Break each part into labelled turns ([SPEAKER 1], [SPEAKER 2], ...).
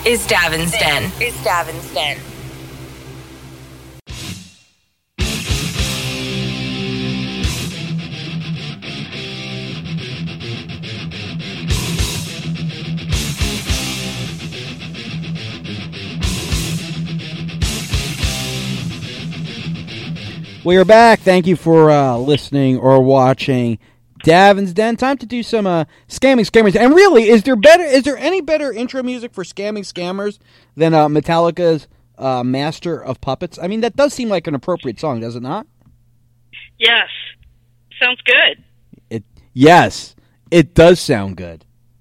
[SPEAKER 1] is Davin's Den.
[SPEAKER 2] We are back. Thank you for listening or watching Davin's Den. Time to do some scamming scammers. And really, is there any better intro music for scamming scammers than Metallica's Master of Puppets? I mean, that does seem like an appropriate song, does it not?
[SPEAKER 3] Yes. Sounds good.
[SPEAKER 2] Yes, it does sound good.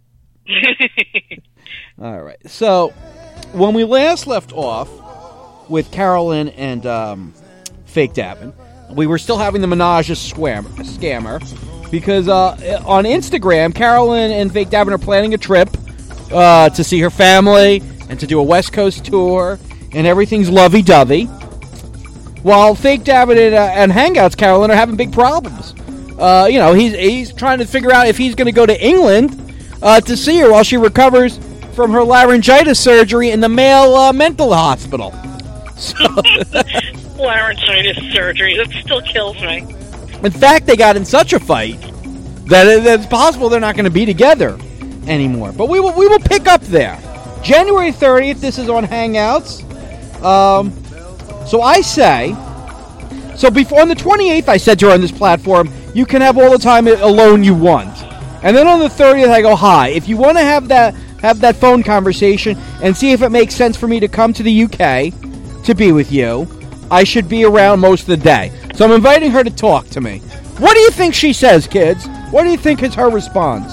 [SPEAKER 2] All right. So, when we last left off with Carolyn and Fake Davin, we were still having the menage a scammer because on Instagram, Carolyn and Fake Davin are planning a trip to see her family and to do a West Coast tour, and everything's lovey-dovey. While Fake Davin and Hangouts Carolyn are having big problems. He's trying to figure out if he's going to go to England to see her while she recovers from her laryngitis surgery in the male mental hospital. So
[SPEAKER 3] laryngitis surgery. That still kills me.
[SPEAKER 2] In fact, they got in such a fight that it's possible they're not going to be together anymore. But we will pick up there. January 30th, this is on Hangouts. So I say... So before on the 28th, I said to her on this platform, you can have all the time alone you want. And then on the 30th, I go, hi, if you want to have that phone conversation and see if it makes sense for me to come to the UK to be with you, I should be around most of the day. So I'm inviting her to talk to me. What do you think she says, kids? What do you think is her response?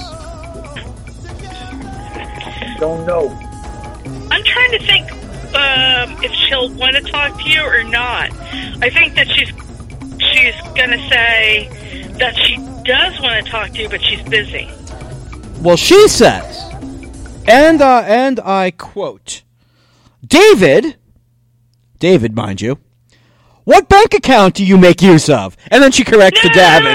[SPEAKER 4] Don't know.
[SPEAKER 3] I'm trying to think if she'll want to talk to you or not. I think that she's going to say that she does want to talk to you, but she's busy.
[SPEAKER 2] Well, she says, and I quote, David, mind you, what bank account do you make use of? And then she corrects to Davin.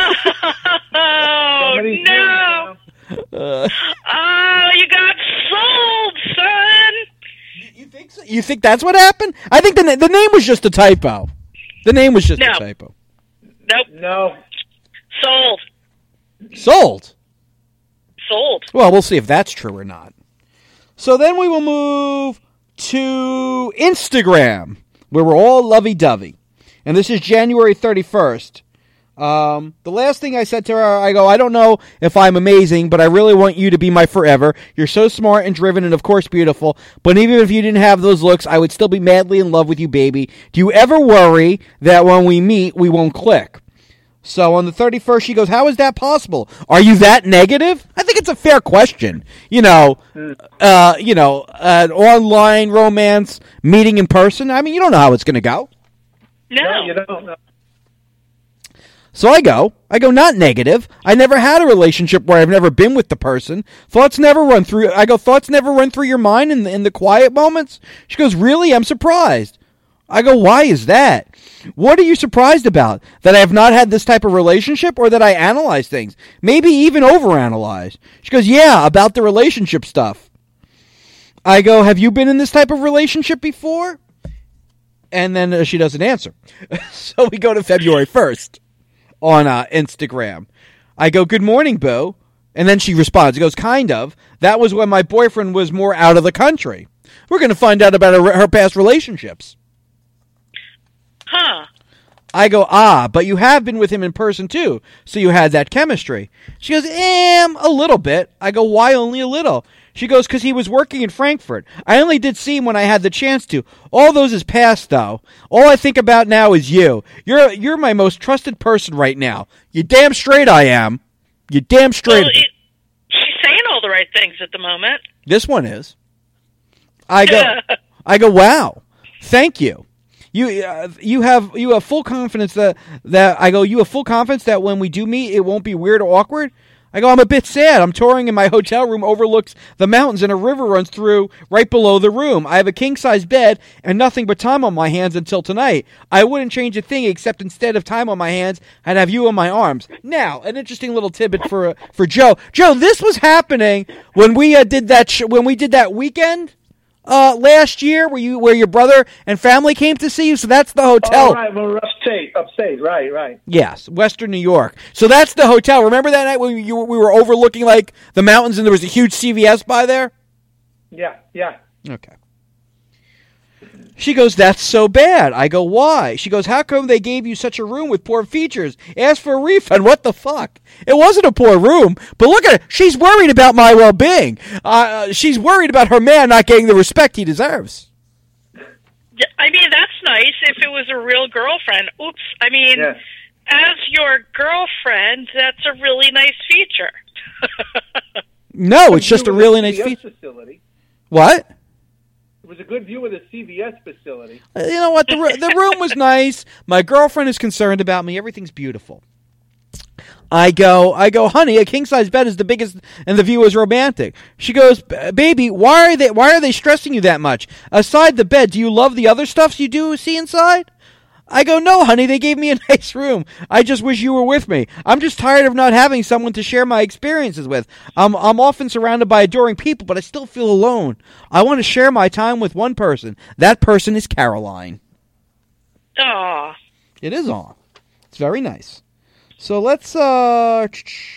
[SPEAKER 3] Oh, no. Oh, you got sold, son.
[SPEAKER 2] You think so? You think that's what happened? I think the name was just a typo. The name was just a typo.
[SPEAKER 3] Nope.
[SPEAKER 4] No.
[SPEAKER 3] Sold.
[SPEAKER 2] Sold?
[SPEAKER 3] Sold.
[SPEAKER 2] Well, we'll see if that's true or not. So then we will move to Instagram, where we're all lovey-dovey. And this is January 31st. The last thing I said to her, I go, I don't know if I'm amazing, but I really want you to be my forever. You're so smart and driven and, of course, beautiful. But even if you didn't have those looks, I would still be madly in love with you, baby. Do you ever worry that when we meet, we won't click? So on the 31st, she goes, how is that possible? Are you that negative? I think it's a fair question. An online romance meeting in person. I mean, you don't know how it's going to go.
[SPEAKER 3] No,
[SPEAKER 4] you don't know.
[SPEAKER 2] So I go, not negative. I never had a relationship where I've never been with the person. Thoughts never run through your mind in the quiet moments? She goes, really? I'm surprised. I go, why is that? What are you surprised about? That I have not had this type of relationship, or that I analyze things? Maybe even overanalyze. She goes, yeah, about the relationship stuff. I go, have you been in this type of relationship before? And then she doesn't answer. So we go to February 1st on Instagram. I go, good morning, Boo. And then she responds. She goes, kind of. That was when my boyfriend was more out of the country. We're going to find out about her past relationships.
[SPEAKER 3] Huh.
[SPEAKER 2] I go, but you have been with him in person too, so you had that chemistry. She goes, a little bit. I go, why only a little? She goes, because he was working in Frankfurt. I only did see him when I had the chance to. All those is past, though. All I think about now is you. You're my most trusted person right now. You damn straight I am. You damn straight.
[SPEAKER 3] Well, she's saying all the right things at the moment.
[SPEAKER 2] This one is. I go, wow. Thank you. You have full confidence that you have full confidence that when we do meet, it won't be weird or awkward. I go, I'm a bit sad. I'm touring and my hotel room overlooks the mountains and a river runs through right below the room. I have a king-size bed and nothing but time on my hands until tonight. I wouldn't change a thing except instead of time on my hands, I'd have you on my arms. Now, an interesting little tidbit for Joe. Joe, this was happening when we did that weekend last year where your brother and family came to see you? So that's the hotel.
[SPEAKER 1] Oh, right, we're upstate, right.
[SPEAKER 2] Yes, Western New York. So that's the hotel. Remember that night when we were overlooking like the mountains and there was a huge CVS by there?
[SPEAKER 1] Yeah.
[SPEAKER 2] Okay. She goes, that's so bad. I go, why? She goes, how come they gave you such a room with poor features? Ask for a refund. What the fuck? It wasn't a poor room, but look at her. She's worried about my well-being. She's worried about her man not getting the respect he deserves.
[SPEAKER 3] Yeah, I mean, that's nice if it was a real girlfriend. Oops. I mean, as your girlfriend, that's a really nice feature.
[SPEAKER 2] No, it's just a really nice feature.
[SPEAKER 1] Facility.
[SPEAKER 2] What?
[SPEAKER 1] It was a good view of the CVS facility.
[SPEAKER 2] You know what? The room was nice. My girlfriend is concerned about me. Everything's beautiful. I go, honey, a king-size bed is the biggest, and the view is romantic. She goes, baby, why are they stressing you that much? Aside the bed, do you love the other stuff you do see inside? I go, no, honey, they gave me a nice room. I just wish you were with me. I'm just tired of not having someone to share my experiences with. I'm often surrounded by adoring people, but I still feel alone. I want to share my time with one person. That person is Caroline.
[SPEAKER 3] Aw.
[SPEAKER 2] It is on. It's very nice. So let's go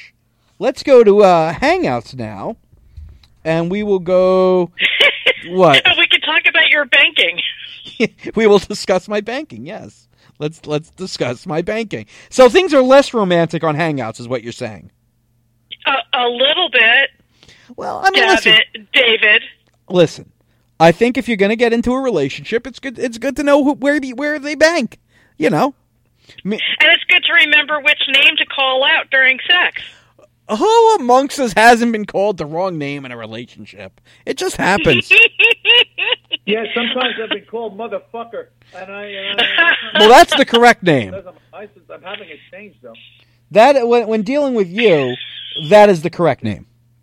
[SPEAKER 2] to Hangouts now, and we will go. What?
[SPEAKER 3] We can talk about your banking.
[SPEAKER 2] We will discuss my banking. Yes, let's discuss my banking. So things are less romantic on Hangouts, is what you're saying?
[SPEAKER 3] A little bit.
[SPEAKER 2] Well, I mean,
[SPEAKER 3] David.
[SPEAKER 2] Listen, I think if you're going to get into a relationship, it's good. It's good to know where they bank. You know.
[SPEAKER 3] And it's good to remember which name to call out during sex.
[SPEAKER 2] Who amongst us hasn't been called the wrong name in a relationship? It just happens.
[SPEAKER 1] Yeah, sometimes I've been called motherfucker, and I
[SPEAKER 2] well, that's the correct name.
[SPEAKER 1] I'm having it changed though.
[SPEAKER 2] That when dealing with you, that is the correct name.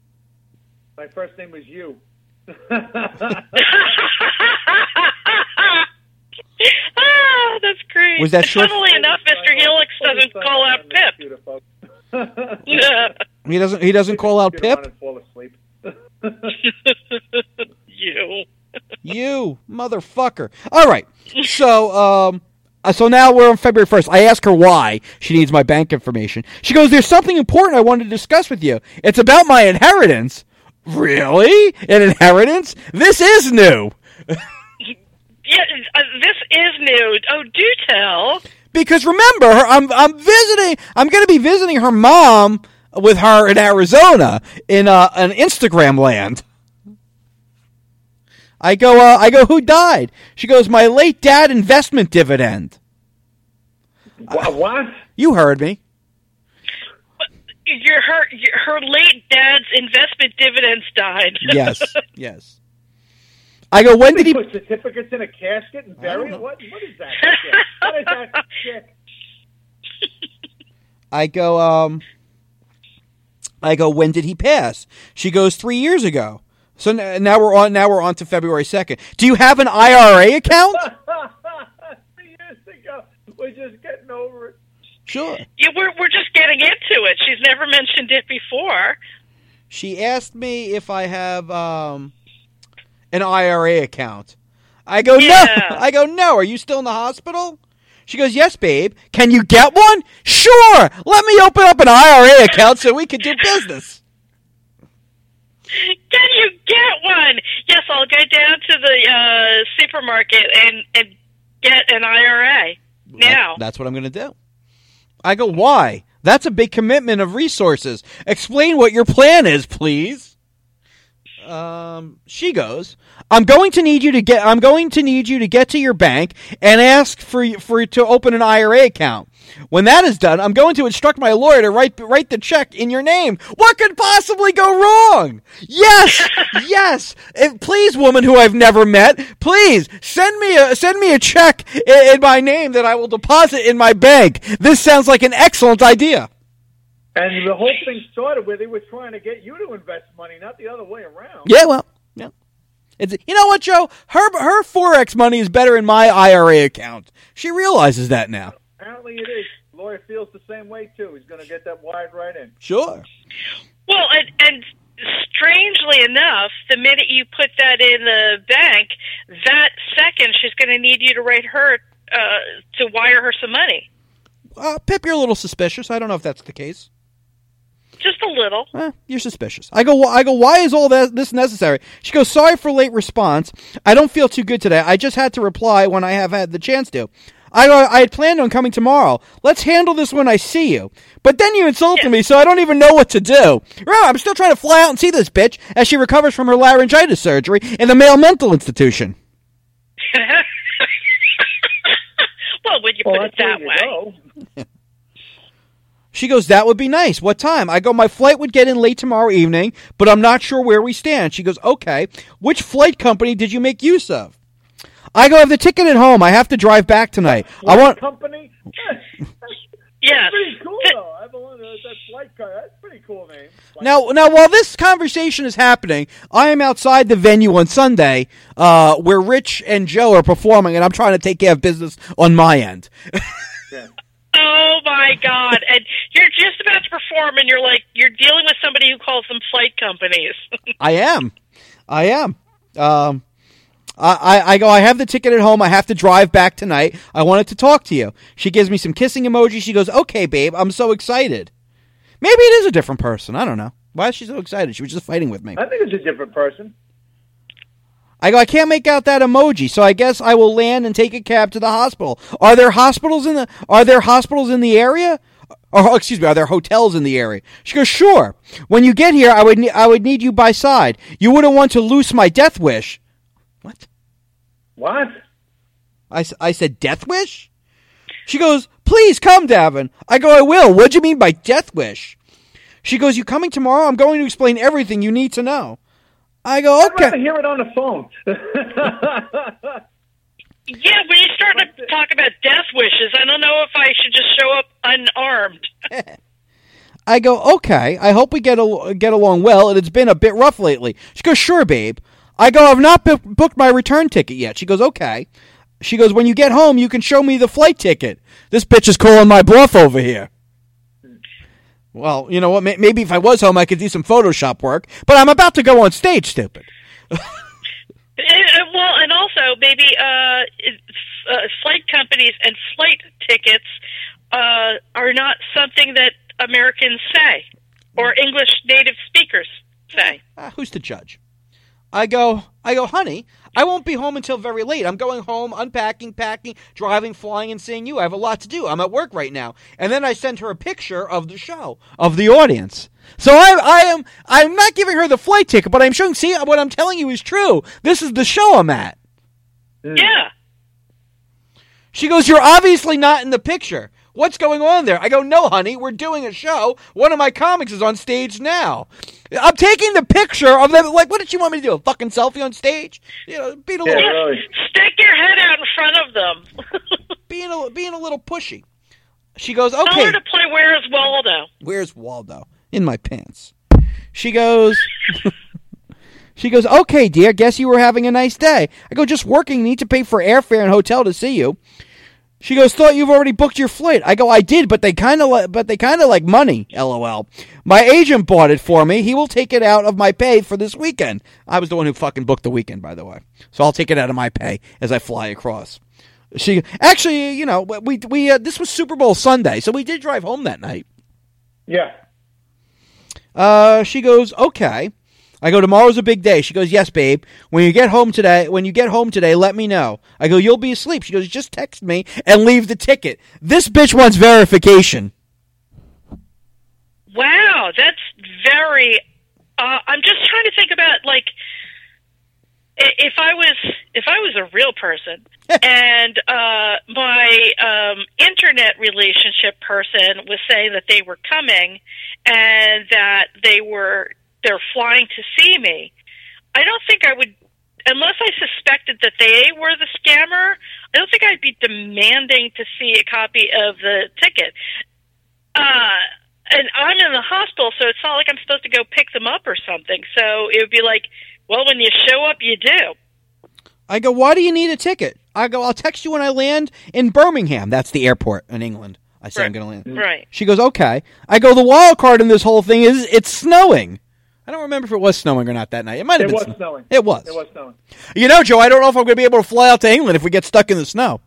[SPEAKER 1] My first name was you.
[SPEAKER 3] Oh, that's great.
[SPEAKER 2] Was that short?
[SPEAKER 3] Funnily enough, Mr. Helix doesn't call out Pip. Yeah.
[SPEAKER 2] He doesn't call out Pip?
[SPEAKER 1] Fall asleep.
[SPEAKER 2] You motherfucker. All right. So now we're on February 1st. I ask her why she needs my bank information. She goes, there's something important I wanted to discuss with you. It's about my inheritance. Really? An inheritance? This is new.
[SPEAKER 3] Yeah, this is new. Oh, do tell.
[SPEAKER 2] Because remember, I'm visiting. I'm going to be visiting her mom with her in Arizona in an Instagram land. I go. Who died? She goes, my late dad investment dividend.
[SPEAKER 1] What?
[SPEAKER 2] You heard me.
[SPEAKER 3] Her late dad's investment dividends died.
[SPEAKER 2] Yes. I go, when did he
[SPEAKER 1] put certificates in a casket and bury it? What is that shit? What is that shit?
[SPEAKER 2] I go, when did he pass? She goes, 3 years ago. So now we're on to February 2nd. Do you have an IRA account?
[SPEAKER 1] 3 years ago. We're just getting over it.
[SPEAKER 2] Sure.
[SPEAKER 3] Yeah, we're just getting into it. She's never mentioned it before.
[SPEAKER 2] She asked me if I have an IRA account. I go, no. I go, no. Are you still in the hospital? She goes, yes, babe. Can you get one? Sure. Let me open up an IRA account so we can do business.
[SPEAKER 3] Can you get one? Yes, I'll go down to the supermarket and get an IRA now. That's
[SPEAKER 2] what I'm going to do. I go, why? That's a big commitment of resources. Explain what your plan is, please. She goes, I'm going to need you to get to your bank and ask for you to open an IRA account. When that is done, I'm going to instruct my lawyer to write the check in your name. What could possibly go wrong? Yes, yes. Please, woman who I've never met, please send me a check in my name that I will deposit in my bank. This sounds like an excellent idea.
[SPEAKER 1] And the whole thing started where they were trying to get you to invest money, not the other way around.
[SPEAKER 2] Yeah, well, yeah. You know what, Joe? Her Forex money is better in my IRA account. She realizes that now.
[SPEAKER 1] Apparently it is. Lawyer feels the same way, too. He's going to get that wired right in.
[SPEAKER 2] Sure.
[SPEAKER 3] Well, and strangely enough, the minute you put that in the bank, that second she's going to need you to write her to wire her some money.
[SPEAKER 2] Pip, you're a little suspicious. I don't know if that's the case.
[SPEAKER 3] Just a little.
[SPEAKER 2] You're suspicious. I go, why is all this necessary? She goes, sorry for late response. I don't feel too good today. I just had to reply when I have had the chance to. I had planned on coming tomorrow. Let's handle this when I see you. But then you insulted me, so I don't even know what to do. I'm still trying to fly out and see this bitch as she recovers from her laryngitis surgery in the male mental institution.
[SPEAKER 3] Well, when you put it that way.
[SPEAKER 2] She goes, that would be nice. What time? I go, my flight would get in late tomorrow evening, but I'm not sure where we stand. She goes, okay. Which flight company did you make use of? I go, I have the ticket at home. I have to drive back tonight.
[SPEAKER 1] I want company?
[SPEAKER 3] Yeah.
[SPEAKER 1] That's pretty cool, though. I have that flight car. That's a pretty cool name.
[SPEAKER 2] Now, while this conversation is happening, I am outside the venue on Sunday where Rich and Joe are performing, and I'm trying to take care of business on my end.
[SPEAKER 3] Yeah. Oh, my God. And you're just about to perform, and you're dealing with somebody who calls them flight companies.
[SPEAKER 2] I am. I go, I have the ticket at home. I have to drive back tonight. I wanted to talk to you. She gives me some kissing emoji. She goes, okay, babe, I'm so excited. Maybe it is a different person. I don't know. Why is she so excited? She was just fighting with me.
[SPEAKER 1] I think it's a different person.
[SPEAKER 2] I go, I can't make out that emoji, so I guess I will land and take a cab to the hospital. Are there hospitals in the area? Or, excuse me, are there hotels in the area? She goes, sure. When you get here, I would need you by side. You wouldn't want to loose my death wish.
[SPEAKER 1] What?
[SPEAKER 2] I said death wish? She goes, please come, Davin. I go, I will. What do you mean by death wish? She goes, you coming tomorrow? I'm going to explain everything you need to know. I go, okay.
[SPEAKER 1] I'd rather hear it on the phone.
[SPEAKER 3] Yeah, when you start to talk about death wishes, I don't know if I should just show up unarmed.
[SPEAKER 2] I go, okay. I hope we get along well, and it's been a bit rough lately. She goes, sure, babe. I go, I've not booked my return ticket yet. She goes, okay. She goes, when you get home, you can show me the flight ticket. This bitch is calling my bluff over here. Well, you know what? Maybe if I was home, I could do some Photoshop work. But I'm about to go on stage, stupid.
[SPEAKER 3] Well, and also, maybe flight companies and flight tickets are not something that Americans say or English native speakers say.
[SPEAKER 2] Who's to judge? I go, honey, I won't be home until very late. I'm going home, unpacking, packing, driving, flying, and seeing you. I have a lot to do. I'm at work right now. And then I send her a picture of the show, of the audience. So I'm not giving her the flight ticket, but I'm showing, see, what I'm telling you is true. This is the show I'm at.
[SPEAKER 3] Yeah.
[SPEAKER 2] She goes, you're obviously not in the picture. What's going on there? I go, no, honey, we're doing a show. One of my comics is on stage now. I'm taking the picture of them. Like, what did she want me to do? A fucking selfie on stage? You know, being a little...
[SPEAKER 1] really.
[SPEAKER 3] Stick your head out in front of them.
[SPEAKER 2] being a little pushy. She goes, okay.
[SPEAKER 3] Tell her to play Where's Waldo.
[SPEAKER 2] Where's Waldo? In my pants. She goes... She goes, okay, dear, guess you were having a nice day. I go, just working, need to pay for airfare and hotel to see you. She goes, thought you've already booked your flight. I go, I did, but they kind of like money, LOL. My agent bought it for me. He will take it out of my pay for this weekend. I was the one who fucking booked the weekend, by the way. So I'll take it out of my pay as I fly across. She actually, you know, we this was Super Bowl Sunday, so we did drive home that night.
[SPEAKER 1] Yeah.
[SPEAKER 2] She goes, okay. I go, tomorrow's a big day. She goes, yes, babe. When you get home today, let me know. I go, you'll be asleep. She goes, just text me and leave the ticket. This bitch wants verification.
[SPEAKER 3] Wow, that's very... I'm just trying to think about, like, if I was a real person and my internet relationship person was saying that they were coming and that they're flying to see me, I don't think I would, unless I suspected that they were the scammer, I don't think I'd be demanding to see a copy of the ticket. And I'm in the hospital, so it's not like I'm supposed to go pick them up or something. So it would be like, well, when you show up, you do.
[SPEAKER 2] I go, why do you need a ticket? I go, I'll text you when I land in Birmingham. That's the airport in England. I say, right. I'm going to land.
[SPEAKER 3] Right.
[SPEAKER 2] She goes, okay. I go, the wild card in this whole thing is it's snowing. I don't remember if it was snowing or not that night. It might have been
[SPEAKER 1] snowing.
[SPEAKER 2] It was.
[SPEAKER 1] It was snowing.
[SPEAKER 2] You know, Joe, I don't know if I'm going to be able to fly out to England if we get stuck in the snow.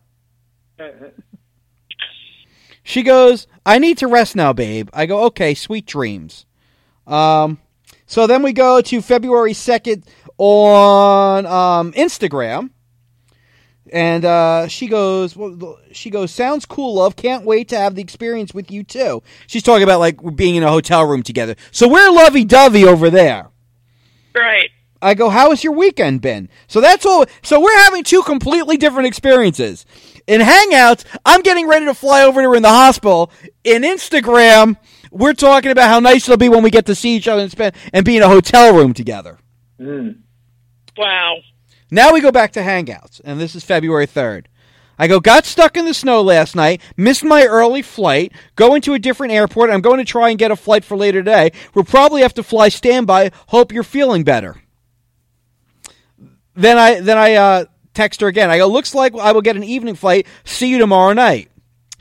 [SPEAKER 2] She goes, I need to rest now, babe. I go, okay, sweet dreams. So then we go to February 2nd on Instagram. And she goes, sounds cool, love. Can't wait to have the experience with you, too. She's talking about, like, being in a hotel room together. So we're lovey-dovey over there.
[SPEAKER 3] Right.
[SPEAKER 2] I go, how has your weekend been? So that's all. So we're having two completely different experiences. In Hangouts, I'm getting ready to fly over to her in the hospital. In Instagram, we're talking about how nice it'll be when we get to see each other and be in a hotel room together.
[SPEAKER 3] Wow.
[SPEAKER 2] Now we go back to Hangouts, and this is February 3rd. I go, got stuck in the snow last night, missed my early flight, going to a different airport. I'm going to try and get a flight for later today. We'll probably have to fly standby. Hope you're feeling better. Then I text her again. I go, looks like I will get an evening flight. See you tomorrow night.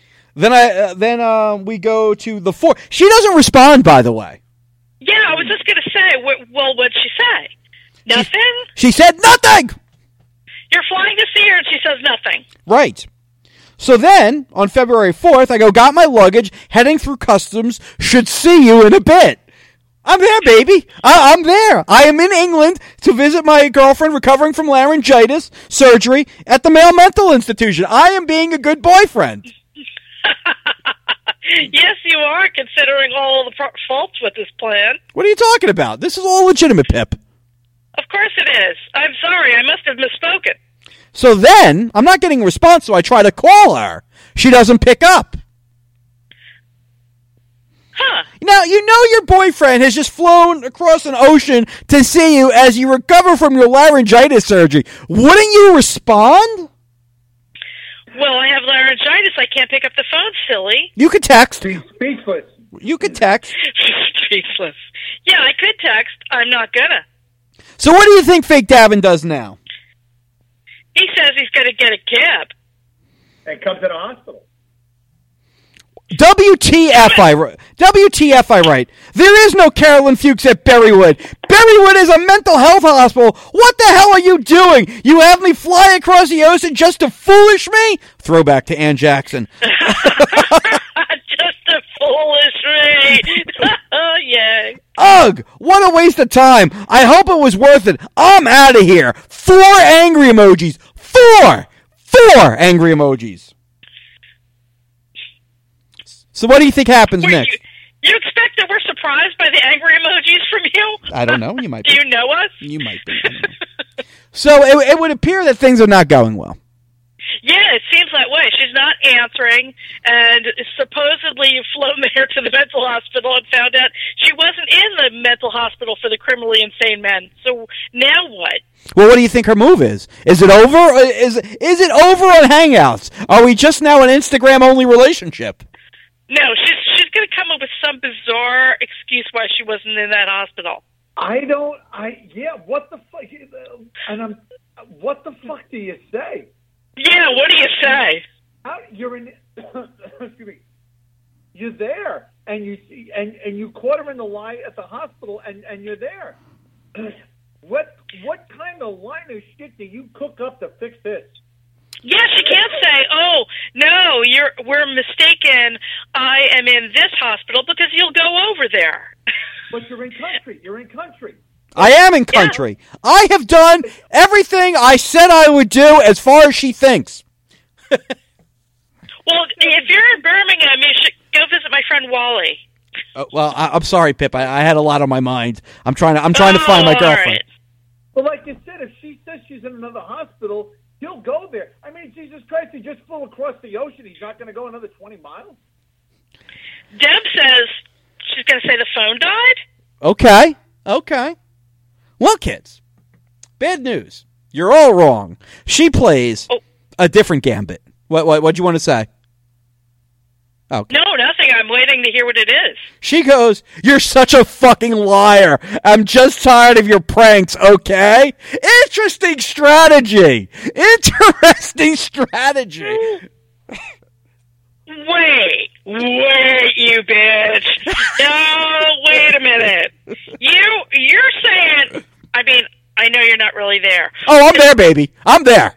[SPEAKER 2] Then we go to the 4th. She doesn't respond, by the way.
[SPEAKER 3] Yeah, I was just going to say, well, what'd she say? Nothing?
[SPEAKER 2] She said nothing!
[SPEAKER 3] You're flying to see her and she says nothing.
[SPEAKER 2] Right. So then, on February 4th, I go, got my luggage, heading through customs, should see you in a bit. I'm there, baby. I'm there. I am in England to visit my girlfriend recovering from laryngitis surgery at the Male Mental Institution. I am being a good boyfriend.
[SPEAKER 3] Yes, you are, considering all the faults with this plan.
[SPEAKER 2] What are you talking about? This is all legitimate, Pip.
[SPEAKER 3] Of course it is. I'm sorry. I must have misspoken.
[SPEAKER 2] So then, I'm not getting a response, so I try to call her. She doesn't pick up.
[SPEAKER 3] Huh.
[SPEAKER 2] Now, you know your boyfriend has just flown across an ocean to see you as you recover from your laryngitis surgery. Wouldn't you respond?
[SPEAKER 3] Well, I have laryngitis. I can't pick up the phone, silly.
[SPEAKER 2] You could text.
[SPEAKER 1] Speechless.
[SPEAKER 2] You could text.
[SPEAKER 3] Speechless. Yeah, I could text. I'm not gonna.
[SPEAKER 2] So what do you think Fake Davin does now?
[SPEAKER 3] He says he's going to get a cab.
[SPEAKER 1] And come to the hospital.
[SPEAKER 2] WTF I write. There is no Carolyn Fuchs at Berrywood. Berrywood is a mental health hospital. What the hell are you doing? You have me fly across the ocean just to foolish me? Throwback to Ann Jackson.
[SPEAKER 3] Just to foolish me. Yay.
[SPEAKER 2] Ugh, what a waste of time. I hope it was worth it. I'm out of here. 4 angry emojis. 4 angry emojis. So what do you think happens next?
[SPEAKER 3] You expect that we're surprised by the angry emojis from you?
[SPEAKER 2] I don't know. You might be.
[SPEAKER 3] Do you know us?
[SPEAKER 2] You might be. I don't know. So it would appear that things are not going well.
[SPEAKER 3] Yeah, it seems that way. She's not answering, and supposedly you've flown there to the mental hospital and found out she wasn't in the mental hospital for the criminally insane men. So now what?
[SPEAKER 2] Well, what do you think her move is? Is it over? Is it over on Hangouts? Are we just now an Instagram-only relationship?
[SPEAKER 3] No, she's going to come up with some bizarre excuse why she wasn't in that hospital.
[SPEAKER 1] What the fuck? What the fuck do you say?
[SPEAKER 3] Yeah, what do you say?
[SPEAKER 1] Excuse me. You're there, and you caught her in the lie at the hospital, and you're there. What kind of line of shit do you cook up to fix this?
[SPEAKER 3] Yeah, she can't say, "Oh no, we're mistaken. I am in this hospital," because you'll go over there.
[SPEAKER 1] But you're in country. You're in country.
[SPEAKER 2] I am in country. Yeah. I have done everything I said I would do as far as she thinks.
[SPEAKER 3] Well, if you're in Birmingham, you should go visit my friend Wally.
[SPEAKER 2] Well, I'm sorry, Pip. I had a lot on my mind. I'm trying to find my girlfriend.
[SPEAKER 3] Right.
[SPEAKER 1] Well, like you said, if she says she's in another hospital, he'll go there. I mean, Jesus Christ, he just flew across the ocean. He's not going to go another 20 miles?
[SPEAKER 3] Deb says she's going to say the phone died.
[SPEAKER 2] Okay. Well, kids, bad news. You're all wrong. She plays a different gambit. What'd you want to say? Okay.
[SPEAKER 3] No, nothing. I'm waiting to hear what it is.
[SPEAKER 2] She goes, "You're such a fucking liar. I'm just tired of your pranks, okay?" Interesting strategy.
[SPEAKER 3] Wait, you bitch. No, wait a minute. You're saying, I mean, I know you're not really there.
[SPEAKER 2] Oh, I'm there, baby. I'm there.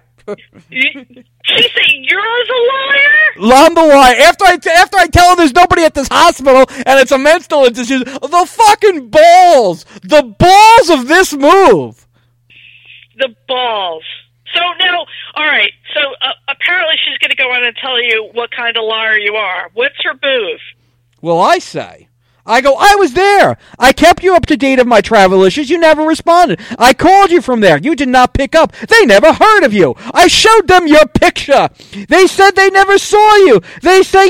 [SPEAKER 3] She said you're the liar?
[SPEAKER 2] I'm the liar. After I tell her there's nobody at this hospital and it's a mental institution, the fucking balls. The balls of this move.
[SPEAKER 3] The balls. So now, all right, so apparently she's going to go on and tell you what kind of liar you are. What's her move?
[SPEAKER 2] Well, I go, I was there. I kept you up to date of my travel issues. You never responded. I called you from there. You did not pick up. They never heard of you. I showed them your picture. They said they never saw you. They say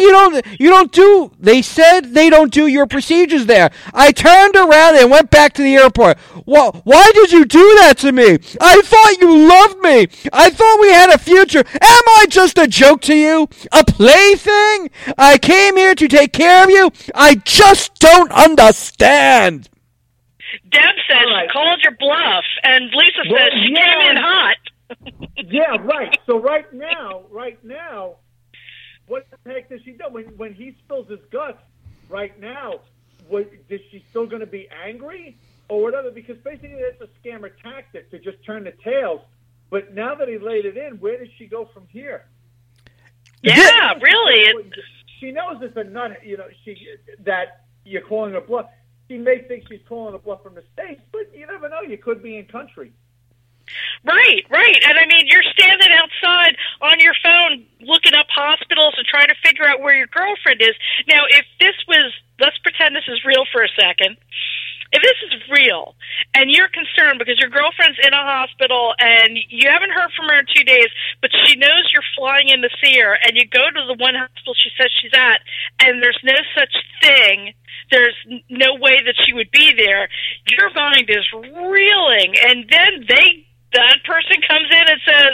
[SPEAKER 2] they said they don't do your procedures there. I turned around and went back to the airport. Why did you do that to me? I thought you loved me. I thought we had a future. Am I just a joke to you? A plaything? I came here to take care of you. I just don't understand.
[SPEAKER 3] Deb says she called your bluff, and Lisa says she came in hot.
[SPEAKER 1] Yeah, right. So right now, what the heck does she do? When he spills his guts, right now, is she still going to be angry or whatever? Because basically it's a scammer tactic to just turn the tails. But now that he laid it in, where does she go from here?
[SPEAKER 3] Yeah, really.
[SPEAKER 1] She knows it's a nut, that you're calling a bluff. She may think she's calling a bluff from the States, but you never know. You could be in country.
[SPEAKER 3] Right. And I mean, you're standing outside on your phone looking up hospitals and trying to figure out where your girlfriend is. Now, if this was, let's pretend this is real for a second. If this is real and you're concerned because your girlfriend's in a hospital and you haven't heard from her in 2 days, but she knows you're flying in to see her, and you go to the one hospital she says she's at, and there's no such thing, there's no way that she would be there, your mind is reeling. And then that person comes in and says,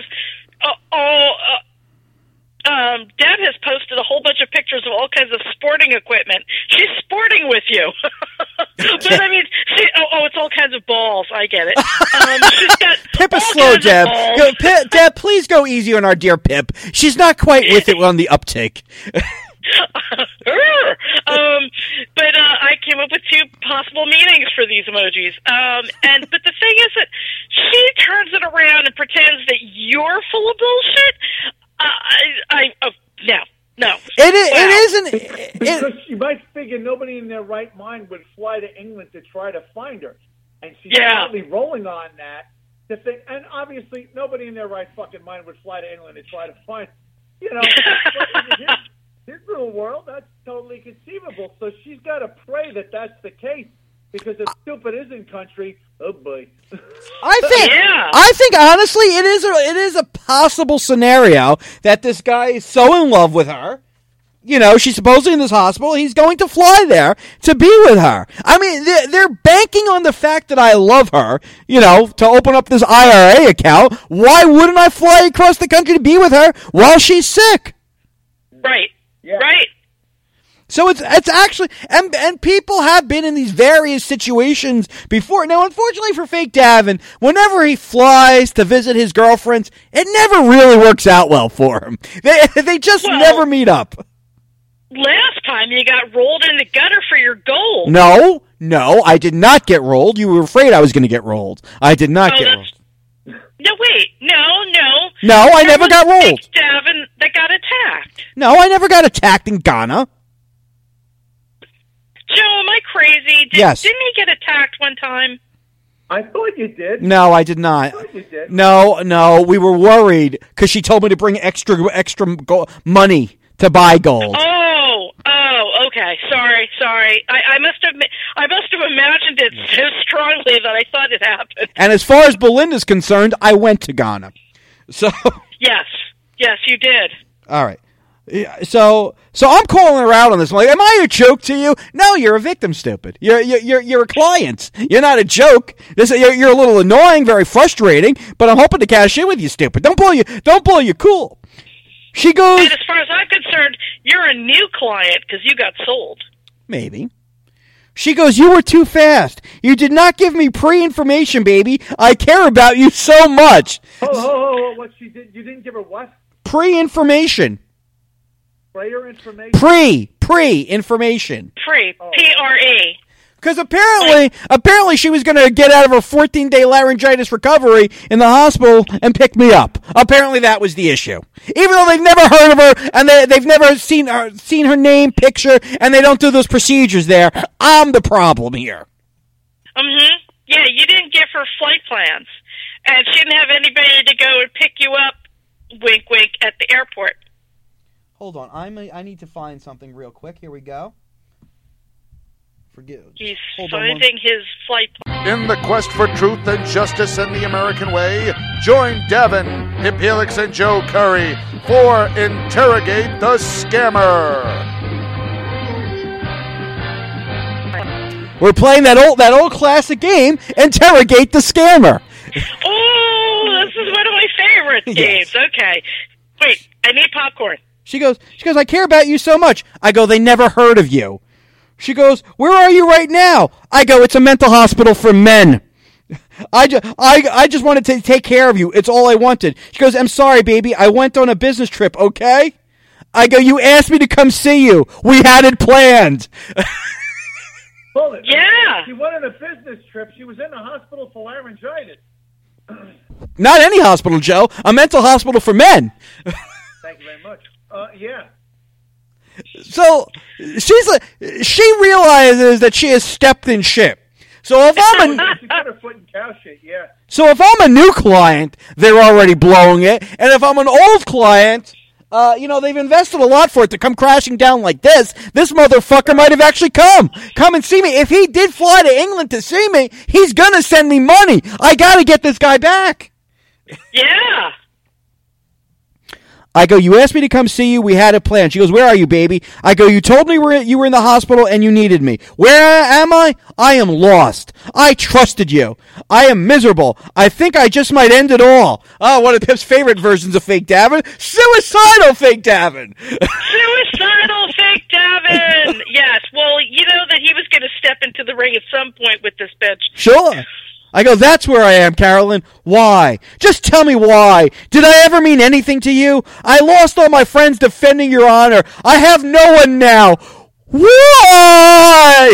[SPEAKER 3] Deb has posted a whole bunch of pictures of all kinds of sporting equipment. She's sporting with you. But I mean, it's all kinds of balls. I get it. She's got
[SPEAKER 2] Pip is slow, Deb. Deb, please go easy on our dear Pip. She's not quite with it on the uptake.
[SPEAKER 3] But I came up with 2 possible meanings for these emojis. But the thing is that she turns it around and pretends that you're full of bullshit. No.
[SPEAKER 2] It isn't.
[SPEAKER 1] Because she might figure nobody in their right mind would fly to England to try to find her. And she's probably rolling on that to think, and obviously nobody in their right fucking mind would fly to England to try to find, but in his little world, that's totally conceivable. So she's got to pray that that's the case, because if stupid is in country, oh boy.
[SPEAKER 2] I think honestly, it is a possible scenario that this guy is so in love with her. She's supposedly in this hospital. He's going to fly there to be with her. I mean, they're banking on the fact that I love her, to open up this IRA account. Why wouldn't I fly across the country to be with her while she's sick?
[SPEAKER 3] Right.
[SPEAKER 1] Yeah.
[SPEAKER 3] Right.
[SPEAKER 2] So it's actually, and people have been in these various situations before. Now, unfortunately for Fake Davin, whenever he flies to visit his girlfriends, it never really works out well for him. They just never meet up.
[SPEAKER 3] Last time you got rolled in the gutter for your gold.
[SPEAKER 2] No, I did not get rolled. You were afraid I was going to get rolled. I did not get rolled.
[SPEAKER 3] No, wait. No.
[SPEAKER 2] No, I never got rolled.
[SPEAKER 3] Fake Davin that got attacked.
[SPEAKER 2] No, I never got attacked in Ghana.
[SPEAKER 3] Joe, am I crazy?
[SPEAKER 2] Yes.
[SPEAKER 3] Didn't he get attacked one time?
[SPEAKER 1] I thought you did.
[SPEAKER 2] No, I did not.
[SPEAKER 1] I thought you did.
[SPEAKER 2] No, we were worried because she told me to bring extra money to buy gold.
[SPEAKER 3] Oh, okay. Sorry. I must have imagined it so strongly that I thought it happened.
[SPEAKER 2] And as far as Belinda's concerned, I went to Ghana. So
[SPEAKER 3] yes, you did.
[SPEAKER 2] All right. So I'm calling her out on this. I'm like, am I a joke to you? No, you're a victim, stupid. You're a client. You're not a joke. You're a little annoying, very frustrating, but I'm hoping to cash in with you, stupid. Don't blow your cool. She goes,
[SPEAKER 3] and as far as I'm concerned, you're a new client because you got sold.
[SPEAKER 2] Maybe. She goes, you were too fast. You did not give me pre-information, baby. I care about you so much.
[SPEAKER 1] Oh, what she did? You didn't give her what?
[SPEAKER 2] Pre-information.
[SPEAKER 1] sprayer information?
[SPEAKER 2] Pre-information.
[SPEAKER 3] Pre.
[SPEAKER 2] Because apparently she was going to get out of her 14-day laryngitis recovery in the hospital and pick me up. Apparently that was the issue. Even though they've never heard of her and they've never seen her name, picture, and they don't do those procedures there, I'm the problem here.
[SPEAKER 3] Yeah, you didn't give her flight plans. And she didn't have anybody to go and pick you up, wink, wink, at the airport.
[SPEAKER 2] Hold on. I need to find something real quick. Here we go.
[SPEAKER 3] He's finding his flight plan.
[SPEAKER 4] In the quest for truth and justice in the American way, join Davin, Hip Helix, and Joe Curry for Interrogate the Scammer.
[SPEAKER 2] We're playing that old classic game, Interrogate the Scammer.
[SPEAKER 3] Oh, this is one of my favorite games. Okay. Wait, I need popcorn.
[SPEAKER 2] She goes, I care about you so much. I go, they never heard of you. She goes, where are you right now? I go, it's a mental hospital for men. I just wanted to take care of you. It's all I wanted. She goes, I'm sorry, baby. I went on a business trip, okay? I go, you asked me to come see you. We had it planned.
[SPEAKER 3] Yeah.
[SPEAKER 1] She went on a business trip. She was in the hospital for laryngitis.
[SPEAKER 2] Not any hospital, Joe. A mental hospital for men.
[SPEAKER 1] Thank you very much. Yeah.
[SPEAKER 2] So she realizes that she has stepped in shit. So if
[SPEAKER 1] she put her foot in cow shit, yeah.
[SPEAKER 2] So if I'm a new client, they're already blowing it, and if I'm an old client, they've invested a lot for it to come crashing down like this. This motherfucker might have actually come and see me. If he did fly to England to see me, he's gonna send me money. I gotta get this guy back.
[SPEAKER 3] Yeah.
[SPEAKER 2] I go, you asked me to come see you. We had it planned. She goes, where are you, baby? I go, you told me you were in the hospital and you needed me. Where am I? I am lost. I trusted you. I am miserable. I think I just might end it all. Oh, one of Pip's favorite versions of Fake Davin. Suicidal Fake Davin.
[SPEAKER 3] Suicidal Fake Davin. Yes. Well, you know that he was going to step into the ring at some point with this bitch.
[SPEAKER 2] Sure. I go, that's where I am, Carolyn. Why? Just tell me why. Did I ever mean anything to you? I lost all my friends defending your honor. I have no one now. Why?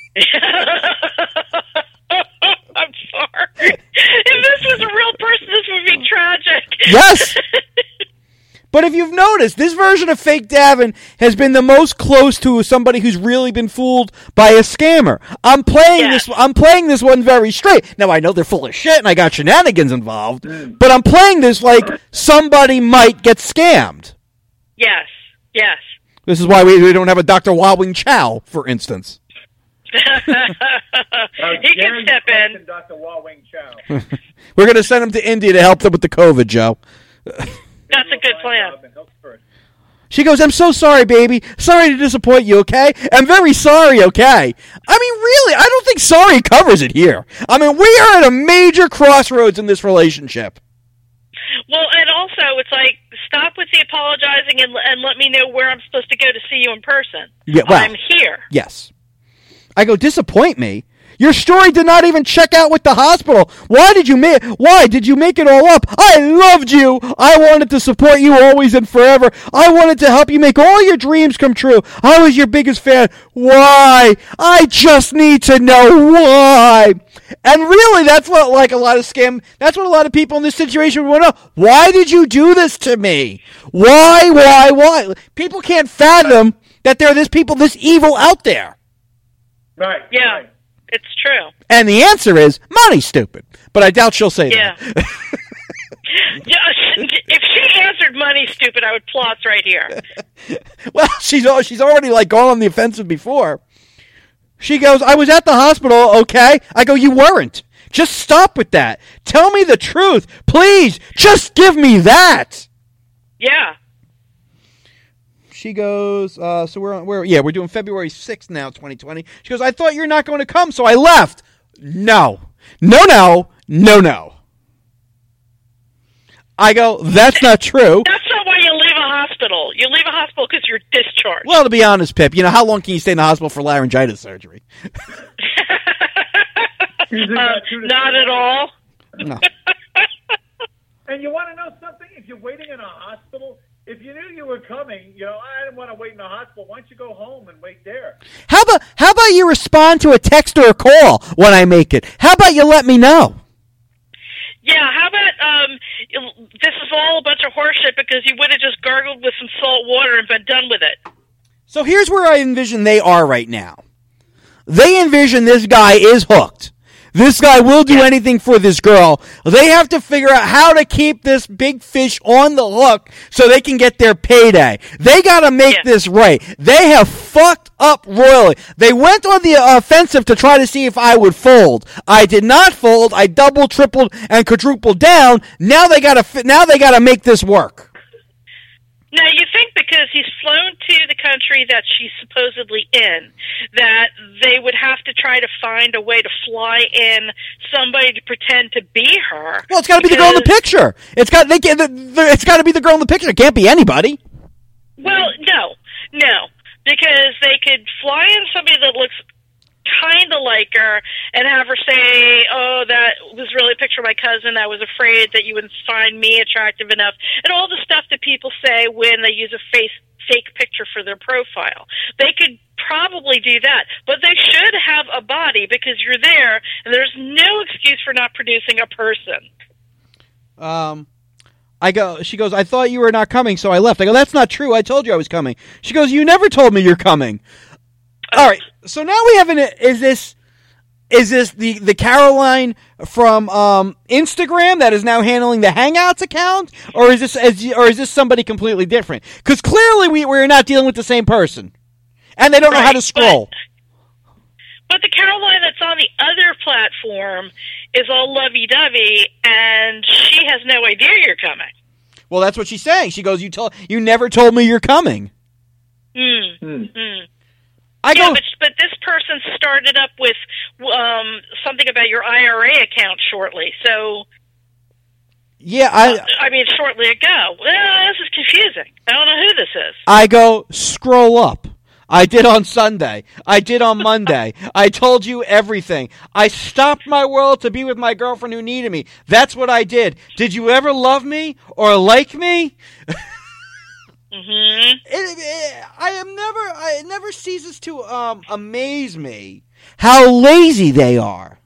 [SPEAKER 3] I'm sorry. If this was a real person, this would be tragic.
[SPEAKER 2] Yes. But if you've noticed, this version of Fake Davin has been the most close to somebody who's really been fooled by a scammer. I'm playing this one very straight. Now I know they're full of shit and I got shenanigans involved, but I'm playing this like somebody might get scammed.
[SPEAKER 3] Yes. Yes.
[SPEAKER 2] This is why we don't have a Dr. Wah-Wing Chow, for instance.
[SPEAKER 3] He can step in.
[SPEAKER 1] Dr. Wah-Wing Chow.
[SPEAKER 2] We're going to send him to India to help them with the COVID, Joe.
[SPEAKER 3] That's a good plan.
[SPEAKER 2] She goes, I'm so sorry, baby. Sorry to disappoint you, okay? I'm very sorry, okay? I mean, really, I don't think sorry covers it here. I mean, we are at a major crossroads in this relationship.
[SPEAKER 3] Well, and also, it's like, stop with the apologizing and let me know where I'm supposed to go to see you in person.
[SPEAKER 2] Yeah, well,
[SPEAKER 3] I'm here.
[SPEAKER 2] Yes. I go, disappoint me? Your story did not even check out with the hospital. Why did you make it all up? I loved you. I wanted to support you always and forever. I wanted to help you make all your dreams come true. I was your biggest fan. Why? I just need to know why. And really, that's what that's what a lot of people in this situation want to know. Why did you do this to me? Why? People can't fathom that there are this evil out there.
[SPEAKER 1] Right.
[SPEAKER 3] Yeah.
[SPEAKER 1] Right.
[SPEAKER 3] It's true.
[SPEAKER 2] And the answer is money, stupid. But I doubt she'll say that.
[SPEAKER 3] If she answered money, stupid, I would floss right here.
[SPEAKER 2] Well, she's already gone on the offensive before. She goes, I was at the hospital, okay? I go, you weren't. Just stop with that. Tell me the truth. Please, just give me that.
[SPEAKER 3] Yeah.
[SPEAKER 2] She goes, so we're doing February 6th now, 2020. She goes, I thought you're not going to come, so I left. No. I go, that's not true.
[SPEAKER 3] That's not why you leave a hospital. You leave a hospital because you're discharged.
[SPEAKER 2] Well, to be honest, Pip, how long can you stay in the hospital for laryngitis surgery?
[SPEAKER 3] Not at all.
[SPEAKER 2] No.
[SPEAKER 1] And you want to know something? If you're waiting in a hospital, if you knew you were coming, I didn't want to wait in the hospital. Why don't you go home and wait there?
[SPEAKER 2] How about you respond to a text or a call when I make it? How about you let me know?
[SPEAKER 3] Yeah, how about this is all a bunch of horseshit because you would have just gargled with some salt water and been done with it.
[SPEAKER 2] So here's where I envision they are right now. They envision this guy is hooked. This guy will do anything for this girl. They have to figure out how to keep this big fish on the hook so they can get their payday. They got to make this right. They have fucked up royally. They went on the offensive to try to see if I would fold. I did not fold. I doubled, tripled, and quadrupled down. Now they got to make this work.
[SPEAKER 3] Now, you think because he's flown to the country that she's supposedly in, that they would have to try to find a way to fly in somebody to pretend to be her?
[SPEAKER 2] Well, it's got to be the girl in the picture. It's got to be the girl in the picture. It can't be anybody.
[SPEAKER 3] Well, no, because they could fly in somebody that looks kind of like her and have her say, oh, that was really a picture of my cousin. I was afraid that you wouldn't find me attractive enough. And all the stuff that people say when they use a fake picture for their profile. They could probably do that. But they should have a body because you're there and there's no excuse for not producing a person.
[SPEAKER 2] She goes, I thought you were not coming, so I left. I go, that's not true. I told you I was coming. She goes, you never told me you're coming. All right, so now we have is this the Caroline from Instagram that is now handling the Hangouts account, or is this somebody completely different? Because clearly we're not dealing with the same person, and they don't know how to scroll.
[SPEAKER 3] But the Caroline that's on the other platform is all lovey-dovey, and she has no idea you're coming.
[SPEAKER 2] Well, that's what she's saying. She goes, you never told me you're coming.
[SPEAKER 3] But this person started up with something about your IRA account shortly. So, shortly ago. Well, this is confusing. I don't know who this is.
[SPEAKER 2] I go, scroll up. I did on Sunday. I did on Monday. I told you everything. I stopped my world to be with my girlfriend who needed me. That's what I did. Did you ever love me or like me?
[SPEAKER 3] Mm-hmm.
[SPEAKER 2] It never ceases to amaze me how lazy they are.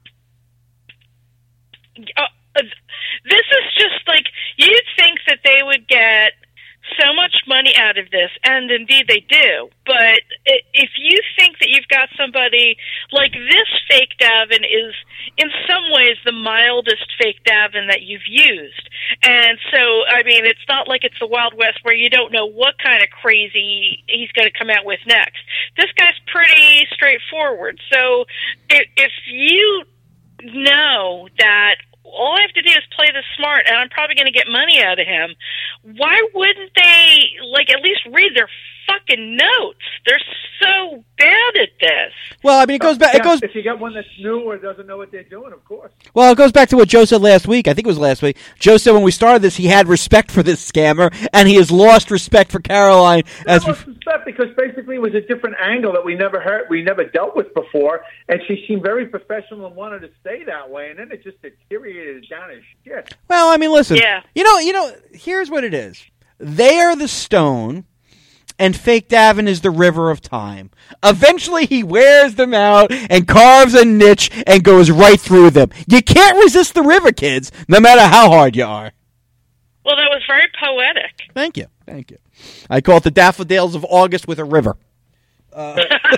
[SPEAKER 3] This is just like, you'd think that they would get so much money out of this, and indeed they do, but if you think that you've got somebody like this fake Davin is in some ways the mildest fake Davin that you've used, and so, it's not like it's the Wild West where you don't know what kind of crazy he's going to come out with next. This guy's pretty straightforward, so if you know that all I have to do is play this smart, and I'm probably going to get money out of him, why wouldn't they, at least read their fucking notes? They're so bad at this.
[SPEAKER 2] Well, it goes back.
[SPEAKER 1] If you get one that's new or doesn't know what they're doing, of course.
[SPEAKER 2] Well, it goes back to what Joe said last week. I think it was last week. Joe said when we started this, he had respect for this scammer, and he has lost respect for Caroline.
[SPEAKER 1] Respect because basically it was a different angle that we never dealt with before, and she seemed very professional and wanted to stay that way, and then it just deteriorated down as shit.
[SPEAKER 2] Well, listen. Yeah. You know. Here's what it is. They are the stone, and fake Davin is the river of time. Eventually, he wears them out and carves a niche and goes right through them. You can't resist the river, kids, no matter how hard you are.
[SPEAKER 3] Well, that was very poetic.
[SPEAKER 2] Thank you. I call it the daffodils of August with a river.
[SPEAKER 3] I'm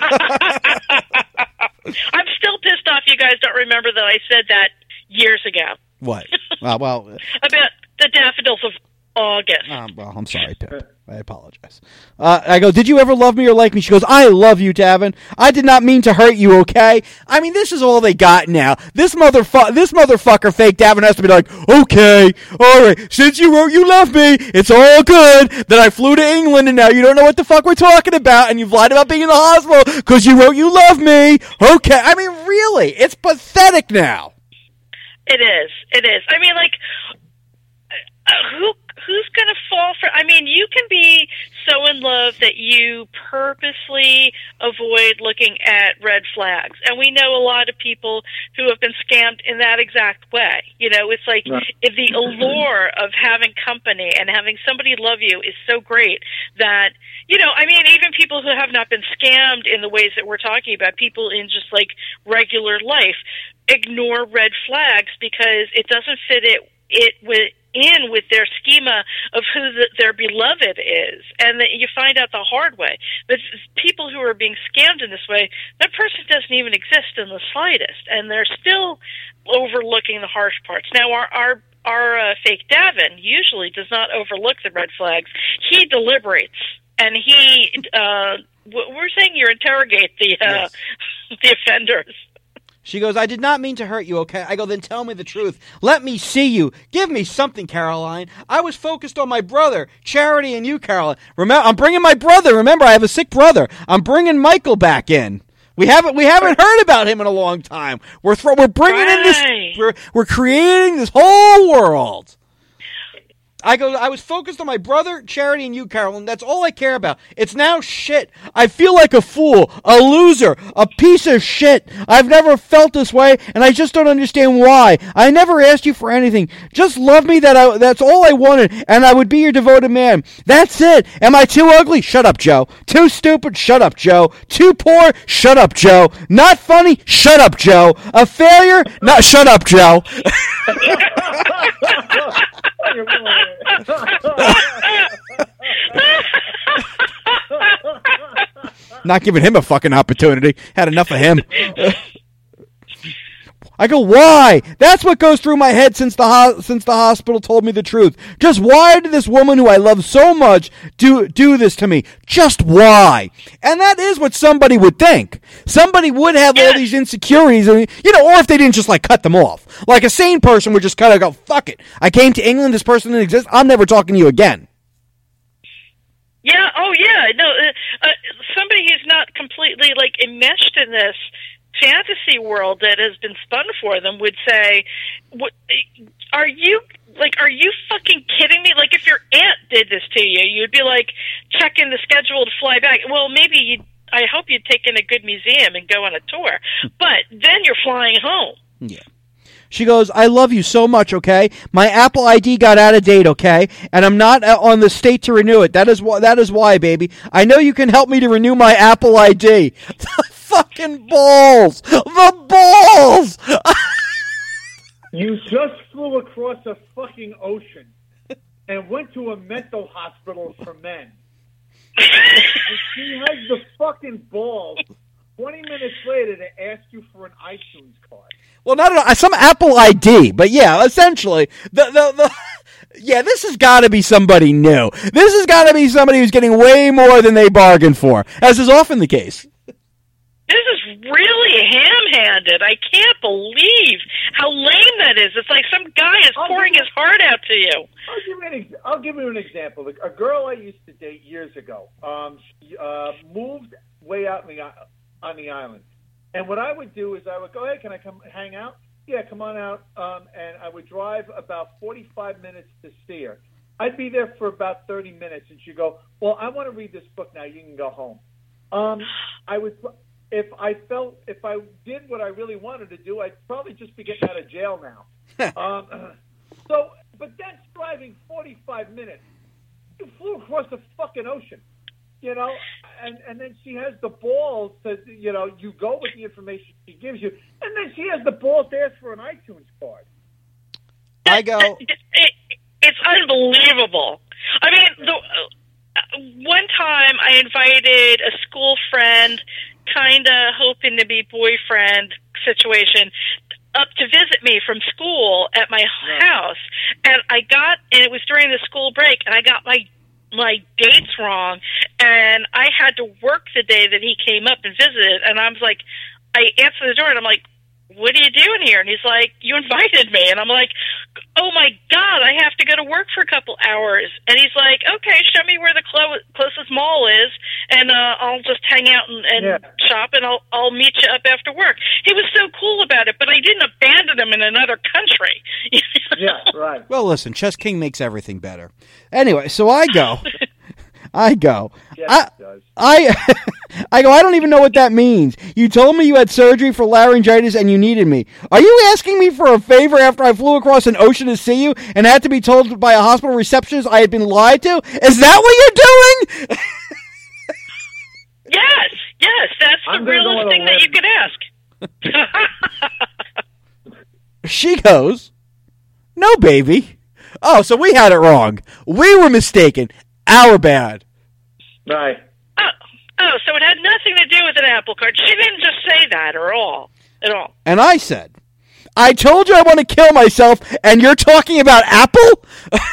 [SPEAKER 3] still pissed off you guys don't remember that I said that years ago.
[SPEAKER 2] What? About
[SPEAKER 3] the daffodils of August.
[SPEAKER 2] Well, I'm sorry, Pip. I apologize. I go, did you ever love me or like me? She goes, I love you, Davin. I did not mean to hurt you, okay? This is all they got now. This motherfucker, fake Davin, has to be like, okay, all right, since you wrote you love me, it's all good that I flew to England and now you don't know what the fuck we're talking about and you've lied about being in the hospital because you wrote you love me. Okay. Really, it's pathetic now.
[SPEAKER 3] It is. Who's going to fall for... you can be so in love that you purposely avoid looking at red flags. And we know a lot of people who have been scammed in that exact way. It's like if the allure of having company and having somebody love you is so great that, even people who have not been scammed in the ways that we're talking about, people in just like regular life, ignore red flags because it doesn't fit in with their schema of who their beloved is, and that you find out the hard way. But people who are being scammed in this way, that person doesn't even exist in the slightest, and they're still overlooking the harsh parts. Now, our fake Davin usually does not overlook the red flags. He deliberates, and we're saying you interrogate the
[SPEAKER 2] Yes.
[SPEAKER 3] the offenders.
[SPEAKER 2] She goes, I did not mean to hurt you, okay? I go, then tell me the truth. Let me see you. Give me something, Caroline. I was focused on my brother, Charity, and you, Caroline. Remember, I'm bringing my brother. Remember, I have a sick brother. I'm bringing Michael back in. We haven't heard about him in a long time. We're bringing in this. We're creating this whole world. I go, I was focused on my brother, Charity, and you, Carolyn. That's all I care about. It's now shit. I feel like a fool, a loser, a piece of shit. I've never felt this way, and I just don't understand why. I never asked you for anything. Just love me, that's all I wanted, and I would be your devoted man. That's it. Am I too ugly? Shut up, Joe. Too stupid? Shut up, Joe. Too poor? Shut up, Joe. Not funny? Shut up, Joe. A failure? Not shut up, Joe. Not giving him a fucking opportunity. Had enough of him. I go, why? That's what goes through my head since the hospital told me the truth. Just why did this woman who I love so much do this to me? Just why? And that is what somebody would think. Somebody would have all these insecurities, and, or if they didn't just like cut them off. Like a sane person would just kind of go, fuck it. I came to England, this person didn't exist, I'm never talking to you again.
[SPEAKER 3] Yeah, oh yeah. No, somebody who's not completely like enmeshed in this fantasy world that has been spun for them would say, are you fucking kidding me? Like, if your aunt did this to you, you'd be like checking the schedule to fly back. Well, maybe I hope you'd take in a good museum and go on a tour, but then you're flying home.
[SPEAKER 2] Yeah. She goes, I love you so much, okay? My Apple ID got out of date, okay? And I'm not on the state to renew it. That is why, baby. I know you can help me to renew my Apple ID. The fucking balls! The balls!
[SPEAKER 1] You just flew across a fucking ocean and went to a mental hospital for men. And she has the fucking balls 20 minutes later to ask you for an iTunes card.
[SPEAKER 2] Well, not some Apple ID, but yeah, essentially, this has got to be somebody new. This has got to be somebody who's getting way more than they bargained for, as is often the case.
[SPEAKER 3] This is really ham-handed. I can't believe how lame that is. It's like some guy is pouring his heart out to you.
[SPEAKER 1] I'll give you an example. A girl I used to date years ago, she moved way out on the island. And what I would do is I would go, hey, can I come hang out? Yeah, come on out. And I would drive about 45 minutes to see her. I'd be there for about 30 minutes, and she'd go, well, I want to read this book now. You can go home. If I did what I really wanted to do, I'd probably just be getting out of jail now. But that's driving 45 minutes. You flew across the fucking ocean. And then she has the balls to, you go with the information she gives you, and then she has the balls to ask for an iTunes card.
[SPEAKER 2] I go.
[SPEAKER 3] It's unbelievable. I mean, one time I invited a school friend, kind of hoping to be boyfriend situation, up to visit me from school at my house, and it was during the school break, and I got my dates wrong, and I had to work the day that he came up and visited, and I was like, I answered the door, and I'm like, what are you doing here? And he's like, you invited me. And I'm like, oh my God, I have to go to work for a couple hours. And he's like, okay, show me where the closest mall is, and I'll just hang out and shop, and I'll meet you up after work. He was so cool about it, but I didn't abandon him in another country.
[SPEAKER 1] Yeah, right.
[SPEAKER 2] Well, listen, Chess King makes everything better. Anyway, so I go. I go.
[SPEAKER 1] Yes, it does.
[SPEAKER 2] I go, I don't even know what that means. You told me you had surgery for laryngitis and you needed me. Are you asking me for a favor after I flew across an ocean to see you and had to be told by a hospital receptionist I had been lied to? Is that what you're doing?
[SPEAKER 3] Yes, that's the realest thing that you could ask.
[SPEAKER 2] She goes, no, baby. Oh, so we had it wrong. We were mistaken. Our bad.
[SPEAKER 1] Right.
[SPEAKER 3] Oh, so it had nothing to do with an apple cart. She didn't just say that at all.
[SPEAKER 2] And I said, I told you I want to kill myself, and you're talking about Apple?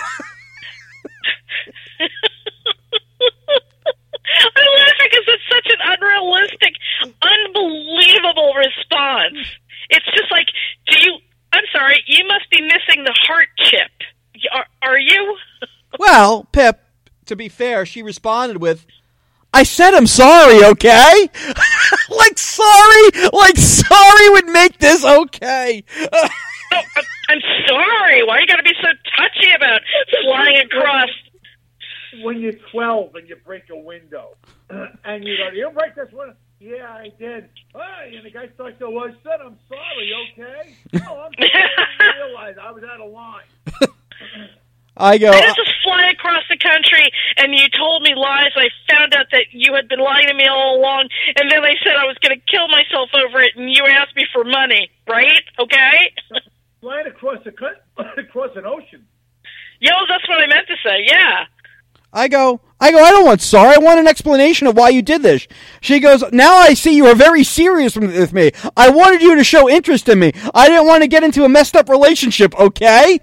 [SPEAKER 3] I'm laughing because it's such an unrealistic, unbelievable response. It's just like, I'm sorry, you must be missing the heart chip. Are you?
[SPEAKER 2] Well, Pip, to be fair, she responded with, I said I'm sorry, okay? like sorry would make this okay.
[SPEAKER 3] I'm sorry. Why you gotta be so touchy about flying across?
[SPEAKER 1] When you're 12 and you break a window, and you go, you break this window? Yeah, I did. Hey, and the guy starts to, well, I said I'm sorry, okay? Oh, I'm sorry. I didn't realize I was out of line.
[SPEAKER 2] I go,
[SPEAKER 3] I just fly across the country, and you told me lies. I found out that you had been lying to me all along, and then I said I was going to kill myself over it, and you asked me for money, right? Okay?
[SPEAKER 1] Flying across an ocean.
[SPEAKER 3] Yo, that's what I meant to say, yeah.
[SPEAKER 2] I go, I don't want sorry. I want an explanation of why you did this. She goes, now I see you are very serious with me. I wanted you to show interest in me. I didn't want to get into a messed up relationship, okay?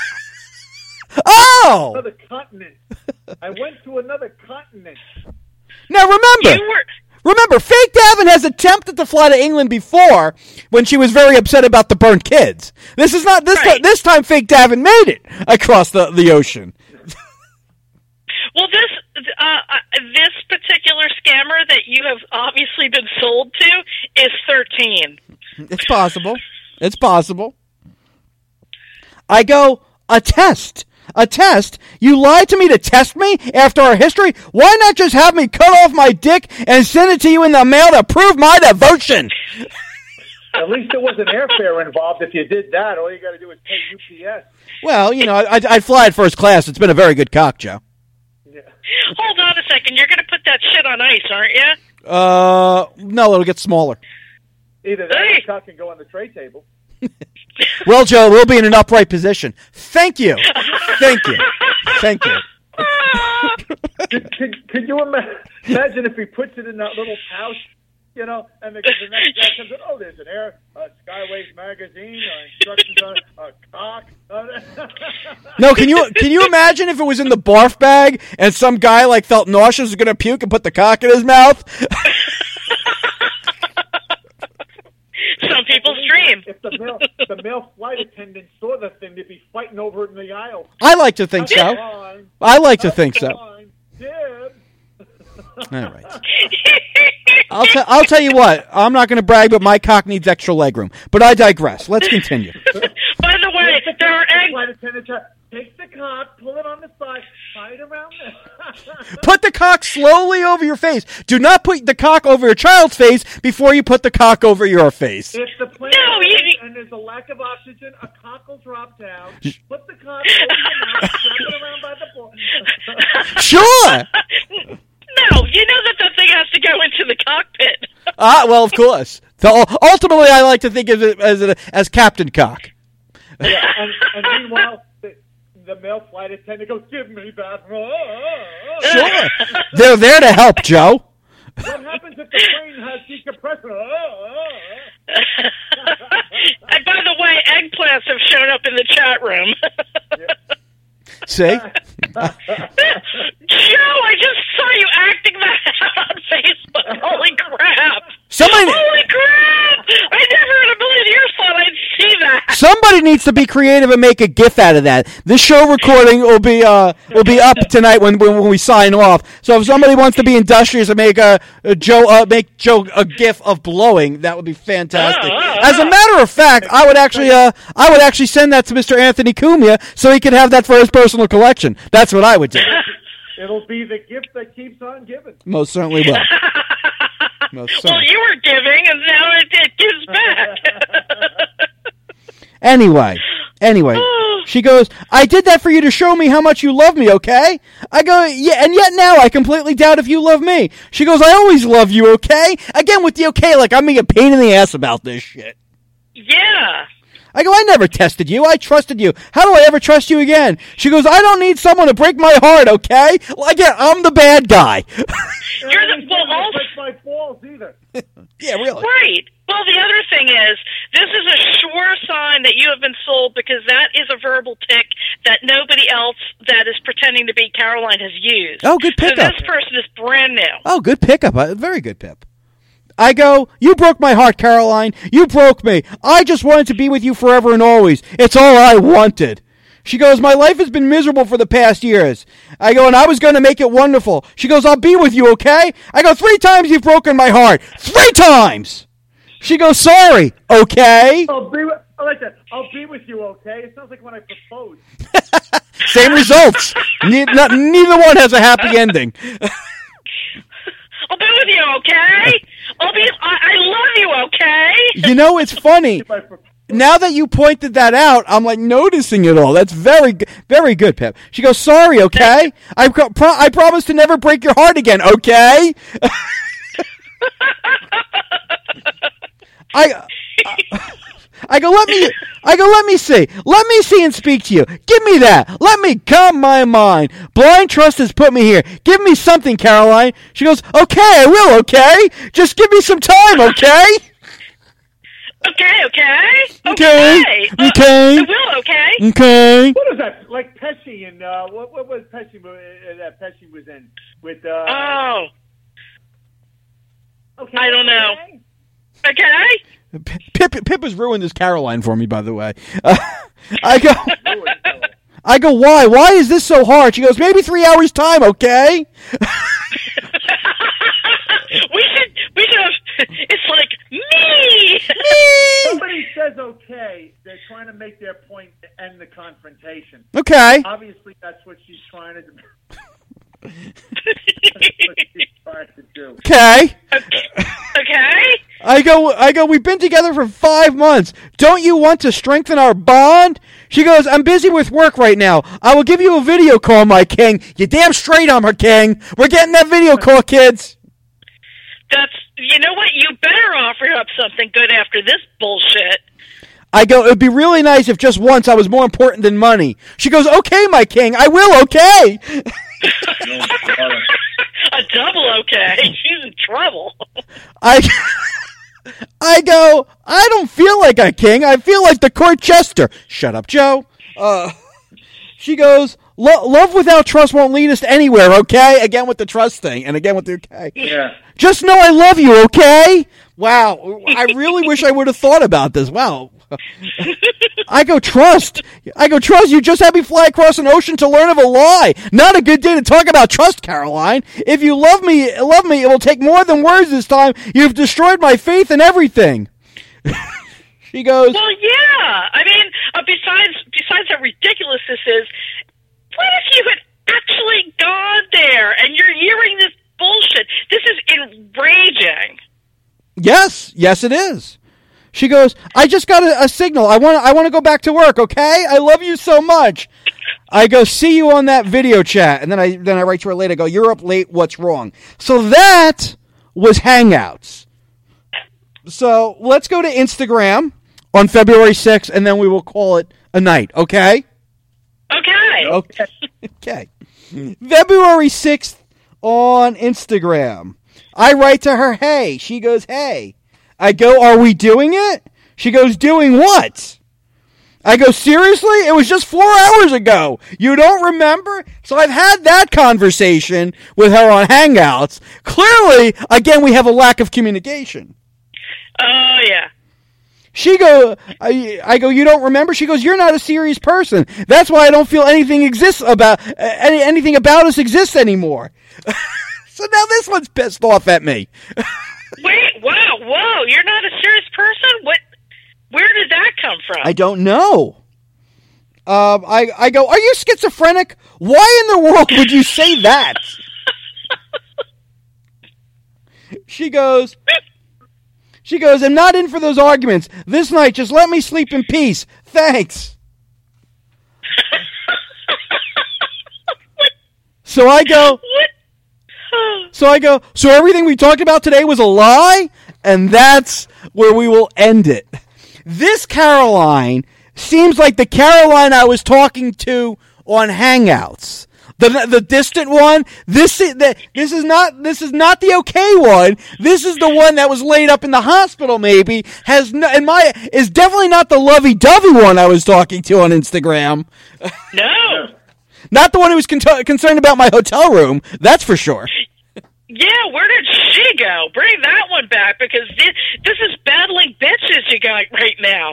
[SPEAKER 2] Oh!
[SPEAKER 1] Another continent. I went to another continent.
[SPEAKER 2] Now remember, Fake Davin has attempted to fly to England before when she was very upset about the burnt kids. This is not this time Fake Davin made it across the ocean.
[SPEAKER 3] Well, this particular scammer that you have obviously been sold to is 13.
[SPEAKER 2] It's possible. It's possible. I go, a test. You lied to me to test me after our history? Why not just have me cut off my dick and send it to you in the mail to prove my devotion?
[SPEAKER 1] At least there wasn't airfare involved. If you did that, all you got to do is pay UPS.
[SPEAKER 2] Well, I'd fly at first class. It's been a very good cock, Joe.
[SPEAKER 1] Yeah.
[SPEAKER 3] Hold on a second. You're going to put that shit on ice, aren't you?
[SPEAKER 2] No, it'll get smaller.
[SPEAKER 1] Either that or the cock can go on the tray table.
[SPEAKER 2] Well, Joe, we'll be in an upright position. Thank you. Could
[SPEAKER 1] you imagine if he puts it in that little pouch, and the next guy comes in, oh, there's an Skyways magazine, instructions on a cock.
[SPEAKER 2] No, can you imagine if it was in the barf bag and some guy felt nauseous was going to puke and put the cock in his mouth?
[SPEAKER 3] Some people's dream.
[SPEAKER 1] If the male flight attendant saw the thing, they'd be fighting over it in the aisle.
[SPEAKER 2] I like to think so. All right. I'll tell you what. I'm not going to brag, but my cock needs extra legroom. But I digress. Let's continue.
[SPEAKER 3] By the way, there are eggs.
[SPEAKER 1] Flight attendant, take the cock, pull it on the side, tie it around there.
[SPEAKER 2] Put the cock slowly over your face. Do not put the cock over your child's face before you put the cock over your face.
[SPEAKER 1] If the plane and there's a lack of oxygen, a cock will drop down. Put the cock over your mouth, strap it around by the ball.
[SPEAKER 2] Sure.
[SPEAKER 3] No, you know that the thing has to go into the cockpit.
[SPEAKER 2] Well, of course. So, ultimately, I like to think of it as Captain Cock.
[SPEAKER 1] Yeah, and meanwhile, the male flight attendant goes, give me that.
[SPEAKER 2] Sure. They're there to help, Joe.
[SPEAKER 1] What happens if the plane has decompressor?
[SPEAKER 3] And by the way, eggplants have shown up in the chat room.
[SPEAKER 2] See?
[SPEAKER 3] Joe, I just saw you acting that out on Facebook. Holy crap. Holy crap! I never in a million years thought I'd see that.
[SPEAKER 2] Somebody needs to be creative and make a GIF out of that. This show recording will be up tonight when we sign off. So if somebody wants to be industrious and make Joe a GIF of blowing, that would be fantastic. As a matter of fact, I would actually send that to Mr. Anthony Cumia so he could have that for his personal collection. That's what I would do.
[SPEAKER 1] It'll be the gift that keeps on giving.
[SPEAKER 2] Most certainly will. Most
[SPEAKER 3] Well,
[SPEAKER 2] certainly.
[SPEAKER 3] you were giving, and now it gives back.
[SPEAKER 2] Anyway, she goes, I did that for you to show me how much you love me, okay? I go, yeah, and yet now I completely doubt if you love me. She goes, I always love you, okay? Again with the okay, like I'm being a pain in the ass about this shit.
[SPEAKER 3] Yeah.
[SPEAKER 2] I go, I never tested you. I trusted you. How do I ever trust you again? She goes, I don't need someone to break my heart, okay? Well, again, I'm the bad guy.
[SPEAKER 3] You're the, well, also,
[SPEAKER 1] break my balls either.
[SPEAKER 2] Yeah, really.
[SPEAKER 3] right. Well, the other thing is, this is a sure sign that you have been sold because that is a verbal tick that nobody else that is pretending to be Caroline has used.
[SPEAKER 2] Oh, good pickup.
[SPEAKER 3] So this person is brand new.
[SPEAKER 2] Oh, good pickup. Very good, Pip. I go, you broke my heart, Caroline. You broke me. I just wanted to be with you forever and always. It's all I wanted. She goes, my life has been miserable for the past years. I go, and I was going to make it wonderful. She goes, I'll be with you, okay? I go, 3 times you've broken my heart. 3 times! She goes, sorry, okay?
[SPEAKER 1] I like that. I'll be with you, okay? It sounds like when I proposed.
[SPEAKER 2] Same results. Neither one has a happy ending.
[SPEAKER 3] I'll be with you, okay? I love you, okay?
[SPEAKER 2] You know, it's funny. Now that you pointed that out, I'm like noticing it all. That's very good, Pip. She goes, sorry, okay? I promise to never break your heart again, okay? I go, let me see. Let me see and speak to you. Give me that. Let me calm my mind. Blind trust has put me here. Give me something, Caroline. She goes, okay, I will, okay? Just give me some time, okay?
[SPEAKER 3] Okay.
[SPEAKER 2] Okay.
[SPEAKER 3] I will, okay?
[SPEAKER 2] Okay.
[SPEAKER 1] What was that? Like Pesci and what was Pesci that Pesci was in with?
[SPEAKER 3] Oh,
[SPEAKER 1] Okay.
[SPEAKER 3] I don't know. Okay.
[SPEAKER 2] Pip has ruined this Caroline for me, by the way. I go, why? Why is this so hard? She goes, maybe 3 hours time, okay?
[SPEAKER 3] we should have, it's like, me!
[SPEAKER 1] Somebody says okay, they're trying to make their point to end the confrontation.
[SPEAKER 2] Okay.
[SPEAKER 1] Obviously, that's what she's trying to do.
[SPEAKER 2] Okay.
[SPEAKER 3] Okay.
[SPEAKER 2] I go, we've been together for 5 months. Don't you want to strengthen our bond? She goes, I'm busy with work right now. I will give you a video call, my king. You damn straight I'm her king. We're getting that video call, kids.
[SPEAKER 3] You know what? You better offer up something good after this bullshit.
[SPEAKER 2] I go, it would be really nice if just once I was more important than money. She goes, okay, my king, I will, okay.
[SPEAKER 3] A double okay. She's in trouble.
[SPEAKER 2] I go, I don't feel like a king. I feel like the court jester. Shut up, Joe. She goes, love without trust won't lead us anywhere, okay? Again with the trust thing, and again with the okay.
[SPEAKER 1] Yeah.
[SPEAKER 2] Just know I love you, okay? Wow, I really wish I would have thought about this. Wow. I go, trust. You just had me fly across an ocean to learn of a lie. Not a good day to talk about trust, Caroline. If you love me, it will take more than words this time. You've destroyed my faith in everything. She goes,
[SPEAKER 3] well, yeah. I mean, besides how ridiculous this is, what if you had actually gone there and you're hearing this bullshit? This is enraging.
[SPEAKER 2] Yes, it is. She goes, I just got a signal. I want to go back to work, okay? I love you so much. I go, see you on that video chat. And then I write to her later, I go, you're up late, what's wrong? So that was Hangouts. So let's go to Instagram on February 6th, and then we will call it a night, okay? Okay. February 6th on Instagram. I write to her, hey. She goes, hey. I go, are we doing it? She goes, doing what? I go, seriously? It was just 4 hours ago. You don't remember? So I've had that conversation with her on Hangouts. Clearly, again, we have a lack of communication.
[SPEAKER 3] Oh, yeah.
[SPEAKER 2] She go, I go, you don't remember? She goes, you're not a serious person. That's why I don't feel anything about us exists anymore. So now this one's pissed off at me.
[SPEAKER 3] Wait, whoa, you're not a serious person? Where did that come from?
[SPEAKER 2] I don't know. I go, are you schizophrenic? Why in the world would you say that? She goes, I'm not in for those arguments. This night, just let me sleep in peace. Thanks. So I go, so everything we talked about today was a lie? And that's where we will end it. This Caroline seems like the Caroline I was talking to on Hangouts. The distant one. This is not the okay one. This is the one that was laid up in the hospital. Maybe is definitely not the lovey-dovey one I was talking to on Instagram.
[SPEAKER 3] No,
[SPEAKER 2] not the one who was concerned about my hotel room. That's for sure.
[SPEAKER 3] Yeah, where did she go? Bring that one back, because this is battling bitches you got right now.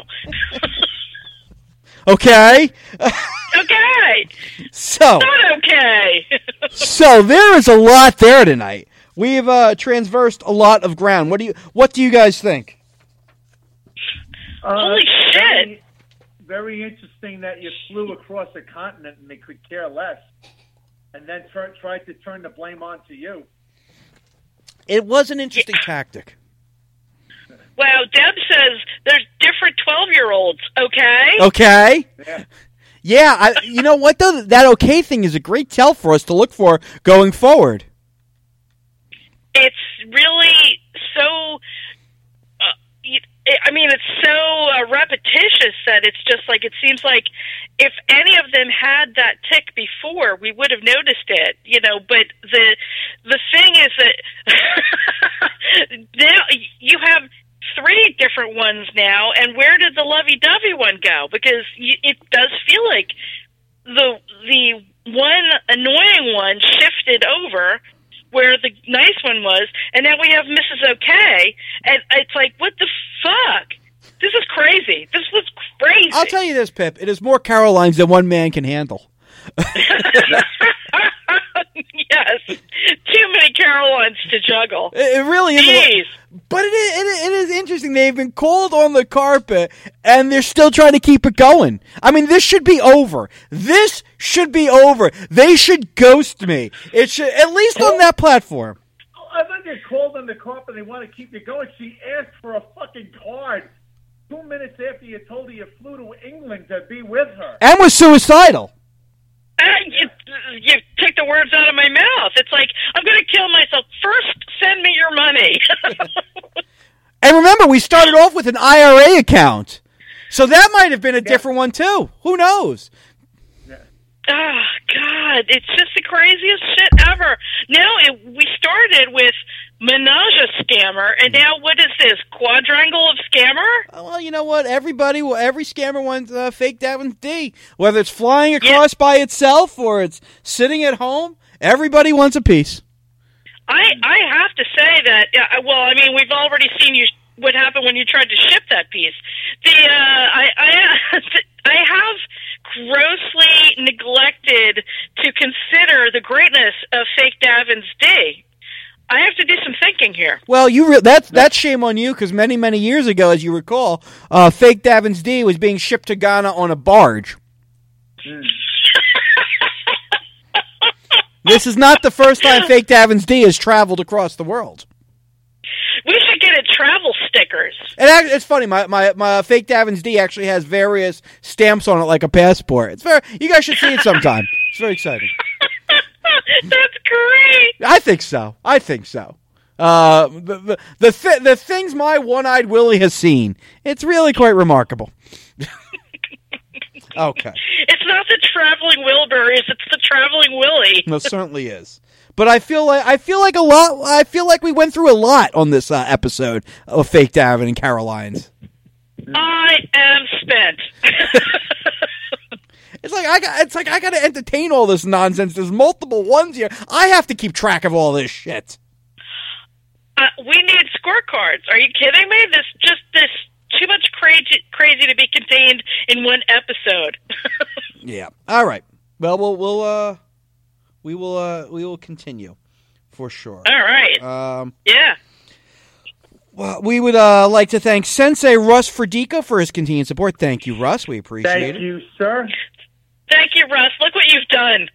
[SPEAKER 2] Okay.
[SPEAKER 3] Okay.
[SPEAKER 2] So.
[SPEAKER 3] Not okay.
[SPEAKER 2] So there is a lot there tonight. We've transversed a lot of ground. What do you guys think?
[SPEAKER 3] Holy shit!
[SPEAKER 1] Very interesting that you flew across a continent and they could care less, and then tried to turn the blame onto you.
[SPEAKER 2] It was an interesting tactic.
[SPEAKER 3] Well, Deb says there's different 12-year-olds, okay?
[SPEAKER 2] Okay.
[SPEAKER 1] Yeah.
[SPEAKER 2] Yeah, you know what, though? That okay thing is a great tell for us to look for going forward.
[SPEAKER 3] It's really so... it's so repetitious that it's just like, it seems like if any of them had that tick before, we would have noticed it, but the thing is that now you have 3 different ones now, and where did the lovey-dovey one go? Because it does feel like the one annoying one shifted over where the nice one was, and now we have Mrs. Okay, and it's like, what the fuck? This is crazy. This was crazy.
[SPEAKER 2] I'll tell you this, Pip. It is more Carolines than one man can handle.
[SPEAKER 3] Yes. Too many Carolines to juggle.
[SPEAKER 2] It really is.
[SPEAKER 3] Jeez.
[SPEAKER 2] But it is interesting. They've been called on the carpet, and they're still trying to keep it going. I mean, this should be over. This should be over. They should ghost me. It should, at least on that platform.
[SPEAKER 1] I think they called on the carpet and they want to keep you going. She asked for a fucking card 2 minutes after you told her you flew to England to be with her.
[SPEAKER 2] And was suicidal.
[SPEAKER 3] You took the words out of my mouth. It's like, I'm going to kill myself. First, send me your money.
[SPEAKER 2] And remember, we started off with an IRA account. So that might have been a different one, too. Who knows?
[SPEAKER 3] Oh, God. It's just the craziest shit ever. Now, we started with Menage a Scammer, and now what is this? Quadrangle of Scammer?
[SPEAKER 2] Well, you know what? Every scammer wants fake Davins D. Whether it's flying across by itself or it's sitting at home, everybody wants a piece.
[SPEAKER 3] I have to say that, we've already seen what happened when you tried to ship that piece. I have grossly neglected to consider the greatness of fake Davins D. I have to do some thinking here.
[SPEAKER 2] Well, that's shame on you, because many, many years ago, as you recall, fake Davins D was being shipped to Ghana on a barge. This is not the first time fake Davins D has traveled across the world.
[SPEAKER 3] We should get it travel stickers.
[SPEAKER 2] And it's funny, my fake Davins D actually has various stamps on it like a passport. You guys should see it sometime. It's very exciting.
[SPEAKER 3] That's great.
[SPEAKER 2] I think so. The things my one-eyed Willie has seen, it's really quite remarkable. Okay.
[SPEAKER 3] It's not the traveling Wilburys, it's the traveling Willie.
[SPEAKER 2] No, it certainly is. But I feel like we went through a lot on this episode of Fake Davin and Carolines.
[SPEAKER 3] I am spent.
[SPEAKER 2] It's like I got to entertain all this nonsense. There's multiple ones here. I have to keep track of all this shit.
[SPEAKER 3] We need scorecards. Are you kidding me? This too much crazy to be contained in one episode.
[SPEAKER 2] Yeah. All right. Well, we will continue for sure.
[SPEAKER 3] All right. Yeah.
[SPEAKER 2] Well, we would like to thank Sensei Russ Ferdico for his continued support. Thank you, Russ. We appreciate it.
[SPEAKER 1] Thank you, sir.
[SPEAKER 3] Thank you, Russ. Look what you've done.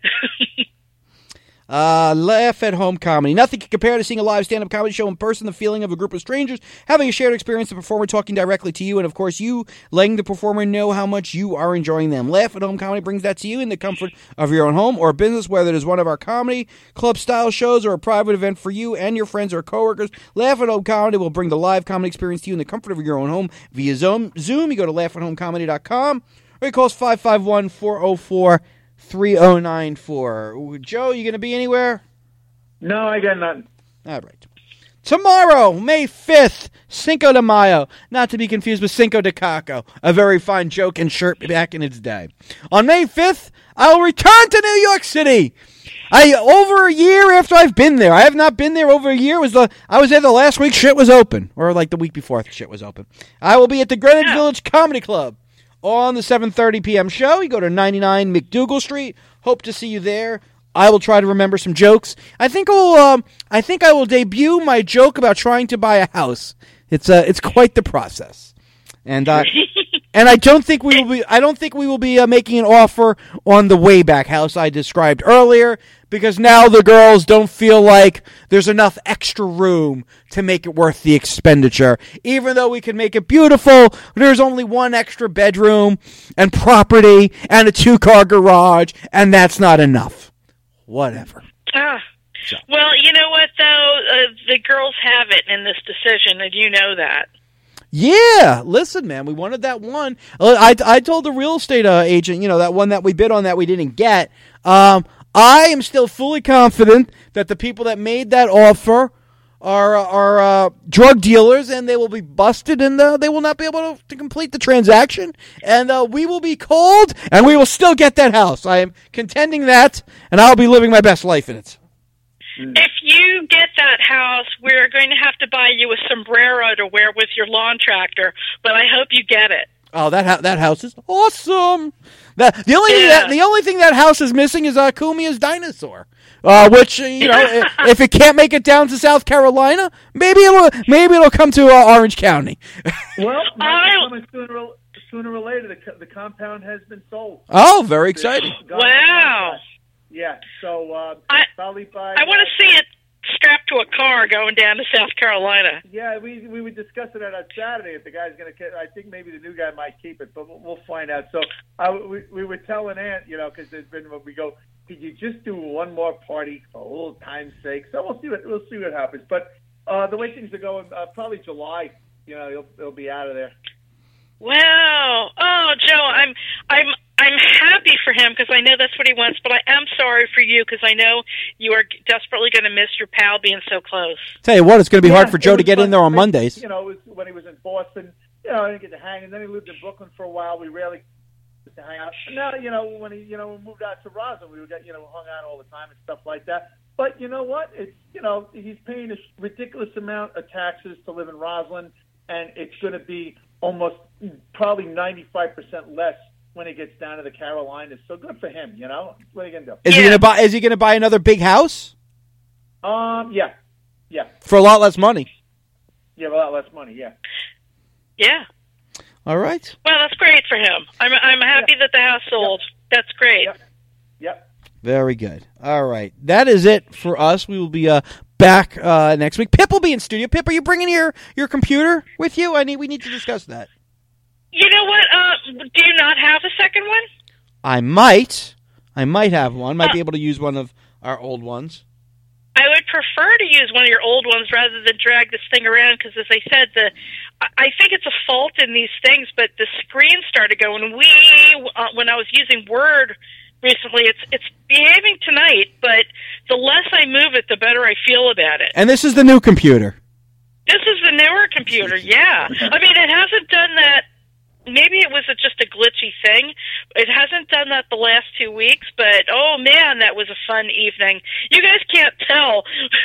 [SPEAKER 2] Laugh at home comedy. Nothing can compare to seeing a live stand-up comedy show in person, the feeling of a group of strangers, having a shared experience, the performer talking directly to you, and of course you letting the performer know how much you are enjoying them. Laugh at home comedy brings that to you in the comfort of your own home or business, whether it is one of our comedy club-style shows or a private event for you and your friends or coworkers. Laugh at home comedy will bring the live comedy experience to you in the comfort of your own home via Zoom. You go to laughathomecomedy.com or you call us 551-404-3094. Joe, you going to be anywhere?
[SPEAKER 1] No, I got nothing.
[SPEAKER 2] All right. Tomorrow, May 5th, Cinco de Mayo, not to be confused with Cinco de Caco, a very fine joke and shirt back in its day. On May 5th, I will return to New York City. Over a year after I've been there. I have not been there over a year. I was there the last week shit was open, or like the week before shit was open. I will be at the Greenwich Village Comedy Club on the 7:30 p.m. show. You go to 99 McDougal Street. Hope to see you there. I will try to remember some jokes. I think I will debut my joke about trying to buy a house. It's quite the process, and I don't think we will be making an offer on the Wayback House I described earlier, because now the girls don't feel like there's enough extra room to make it worth the expenditure. Even though we can make it beautiful, there's only one extra bedroom and property and a 2-car garage, and that's not enough. Whatever.
[SPEAKER 3] Well, you know what, though? The girls have it in this decision, and you know that.
[SPEAKER 2] Yeah, listen, man, we wanted that one. I told the real estate agent, that one that we bid on that we didn't get. I am still fully confident that the people that made that offer are drug dealers, and they will be busted, and they will not be able to complete the transaction. And we will be cold, and we will still get that house. I am contending that, and I'll be living my best life in it.
[SPEAKER 3] If you get that house, we're going to have to buy you a sombrero to wear with your lawn tractor, but I hope you get it.
[SPEAKER 2] Oh, that house is awesome. The only thing that house is missing is Kumia's dinosaur. Which if it can't make it down to South Carolina, maybe it'll come to Orange County.
[SPEAKER 1] Well, sooner or later, the compound has been sold.
[SPEAKER 2] Oh, very exciting!
[SPEAKER 3] Wow.
[SPEAKER 1] Yeah, so probably by...
[SPEAKER 3] I want to see it strapped to a car going down to South Carolina.
[SPEAKER 1] Yeah, we would discuss it on Saturday if the guy's going to... I think maybe the new guy might keep it, but we'll find out. So we were telling Aunt, because there's been... We go, could you just do one more party for old time's sake? So we'll see what happens. But the way things are going, probably July, he'll be out of there.
[SPEAKER 3] Wow. Oh, Joe, I'm happy for him because I know that's what he wants, but I am sorry for you because I know you are desperately going to miss your pal being so close.
[SPEAKER 2] Tell you what, it's going to be hard for Joe to get in there on Mondays.
[SPEAKER 1] It was when he was in Boston, I didn't get to hang, and then he lived in Brooklyn for a while. We rarely get to hang out. And now, when he, we moved out to Roslyn, we hung out all the time and stuff like that. But you know what? It's, he's paying a ridiculous amount of taxes to live in Roslyn, and it's going to be probably 95% less when it gets down to the Carolinas. So good for him, What are you going to do?
[SPEAKER 2] Is he going to buy another big house?
[SPEAKER 1] Yeah.
[SPEAKER 2] For a lot less money.
[SPEAKER 1] Yeah, a lot less money, yeah.
[SPEAKER 3] Yeah.
[SPEAKER 2] All right.
[SPEAKER 3] Well, that's great for him. I'm happy that the house sold. Yep. That's great.
[SPEAKER 1] Yep.
[SPEAKER 2] Very good. All right. That is it for us. We will be back next week. Pip will be in studio. Pip, are you bringing your computer with you? We need to discuss that.
[SPEAKER 3] You know what? Do you not have a second one?
[SPEAKER 2] I might have one. Might be able to use one of our old ones.
[SPEAKER 3] I would prefer to use one of your old ones rather than drag this thing around because, as I said, I think it's a fault in these things, but the screen started going when I was using Word recently. It's behaving tonight, but the less I move it, the better I feel about it.
[SPEAKER 2] And this is the new computer.
[SPEAKER 3] This is the newer computer, yeah. I mean, it hasn't done that. Maybe it was just a glitchy thing. It hasn't done that the last 2 weeks, but, oh, man, that was a fun evening. You guys can't tell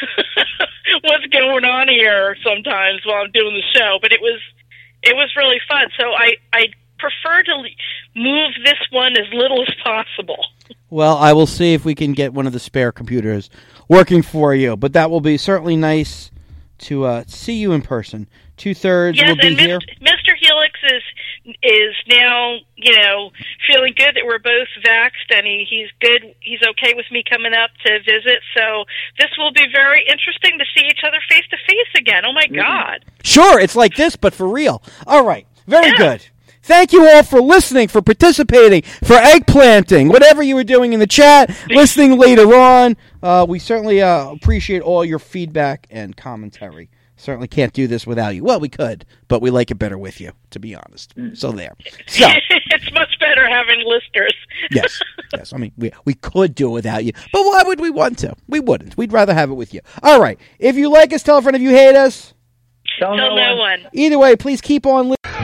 [SPEAKER 3] what's going on here sometimes while I'm doing the show, but it was really fun. So I prefer to move this one as little as possible. Well,
[SPEAKER 2] I will see if we can get one of the spare computers working for you, but that will be certainly nice to see you in person. 2/3 will be here.
[SPEAKER 3] Mr. Helix is is now, feeling good that we're both vaxxed, and he's good. He's okay with me coming up to visit. So this will be very interesting to see each other face to face again. Oh my God!
[SPEAKER 2] Sure, it's like this, but for real. All right, very good. Thank you all for listening, for participating, for eggplanting, whatever you were doing in the chat, listening later on. We certainly appreciate all your feedback and commentary. Certainly can't do this without you. Well, we could, but we like it better with you, to be honest. So there. So
[SPEAKER 3] it's much better having listeners.
[SPEAKER 2] Yes. I mean, we could do it without you, but why would we want to? We wouldn't. We'd rather have it with you. All right. If you like us, tell a friend. If you hate us,
[SPEAKER 3] tell no one.
[SPEAKER 2] Either way, please keep on listening.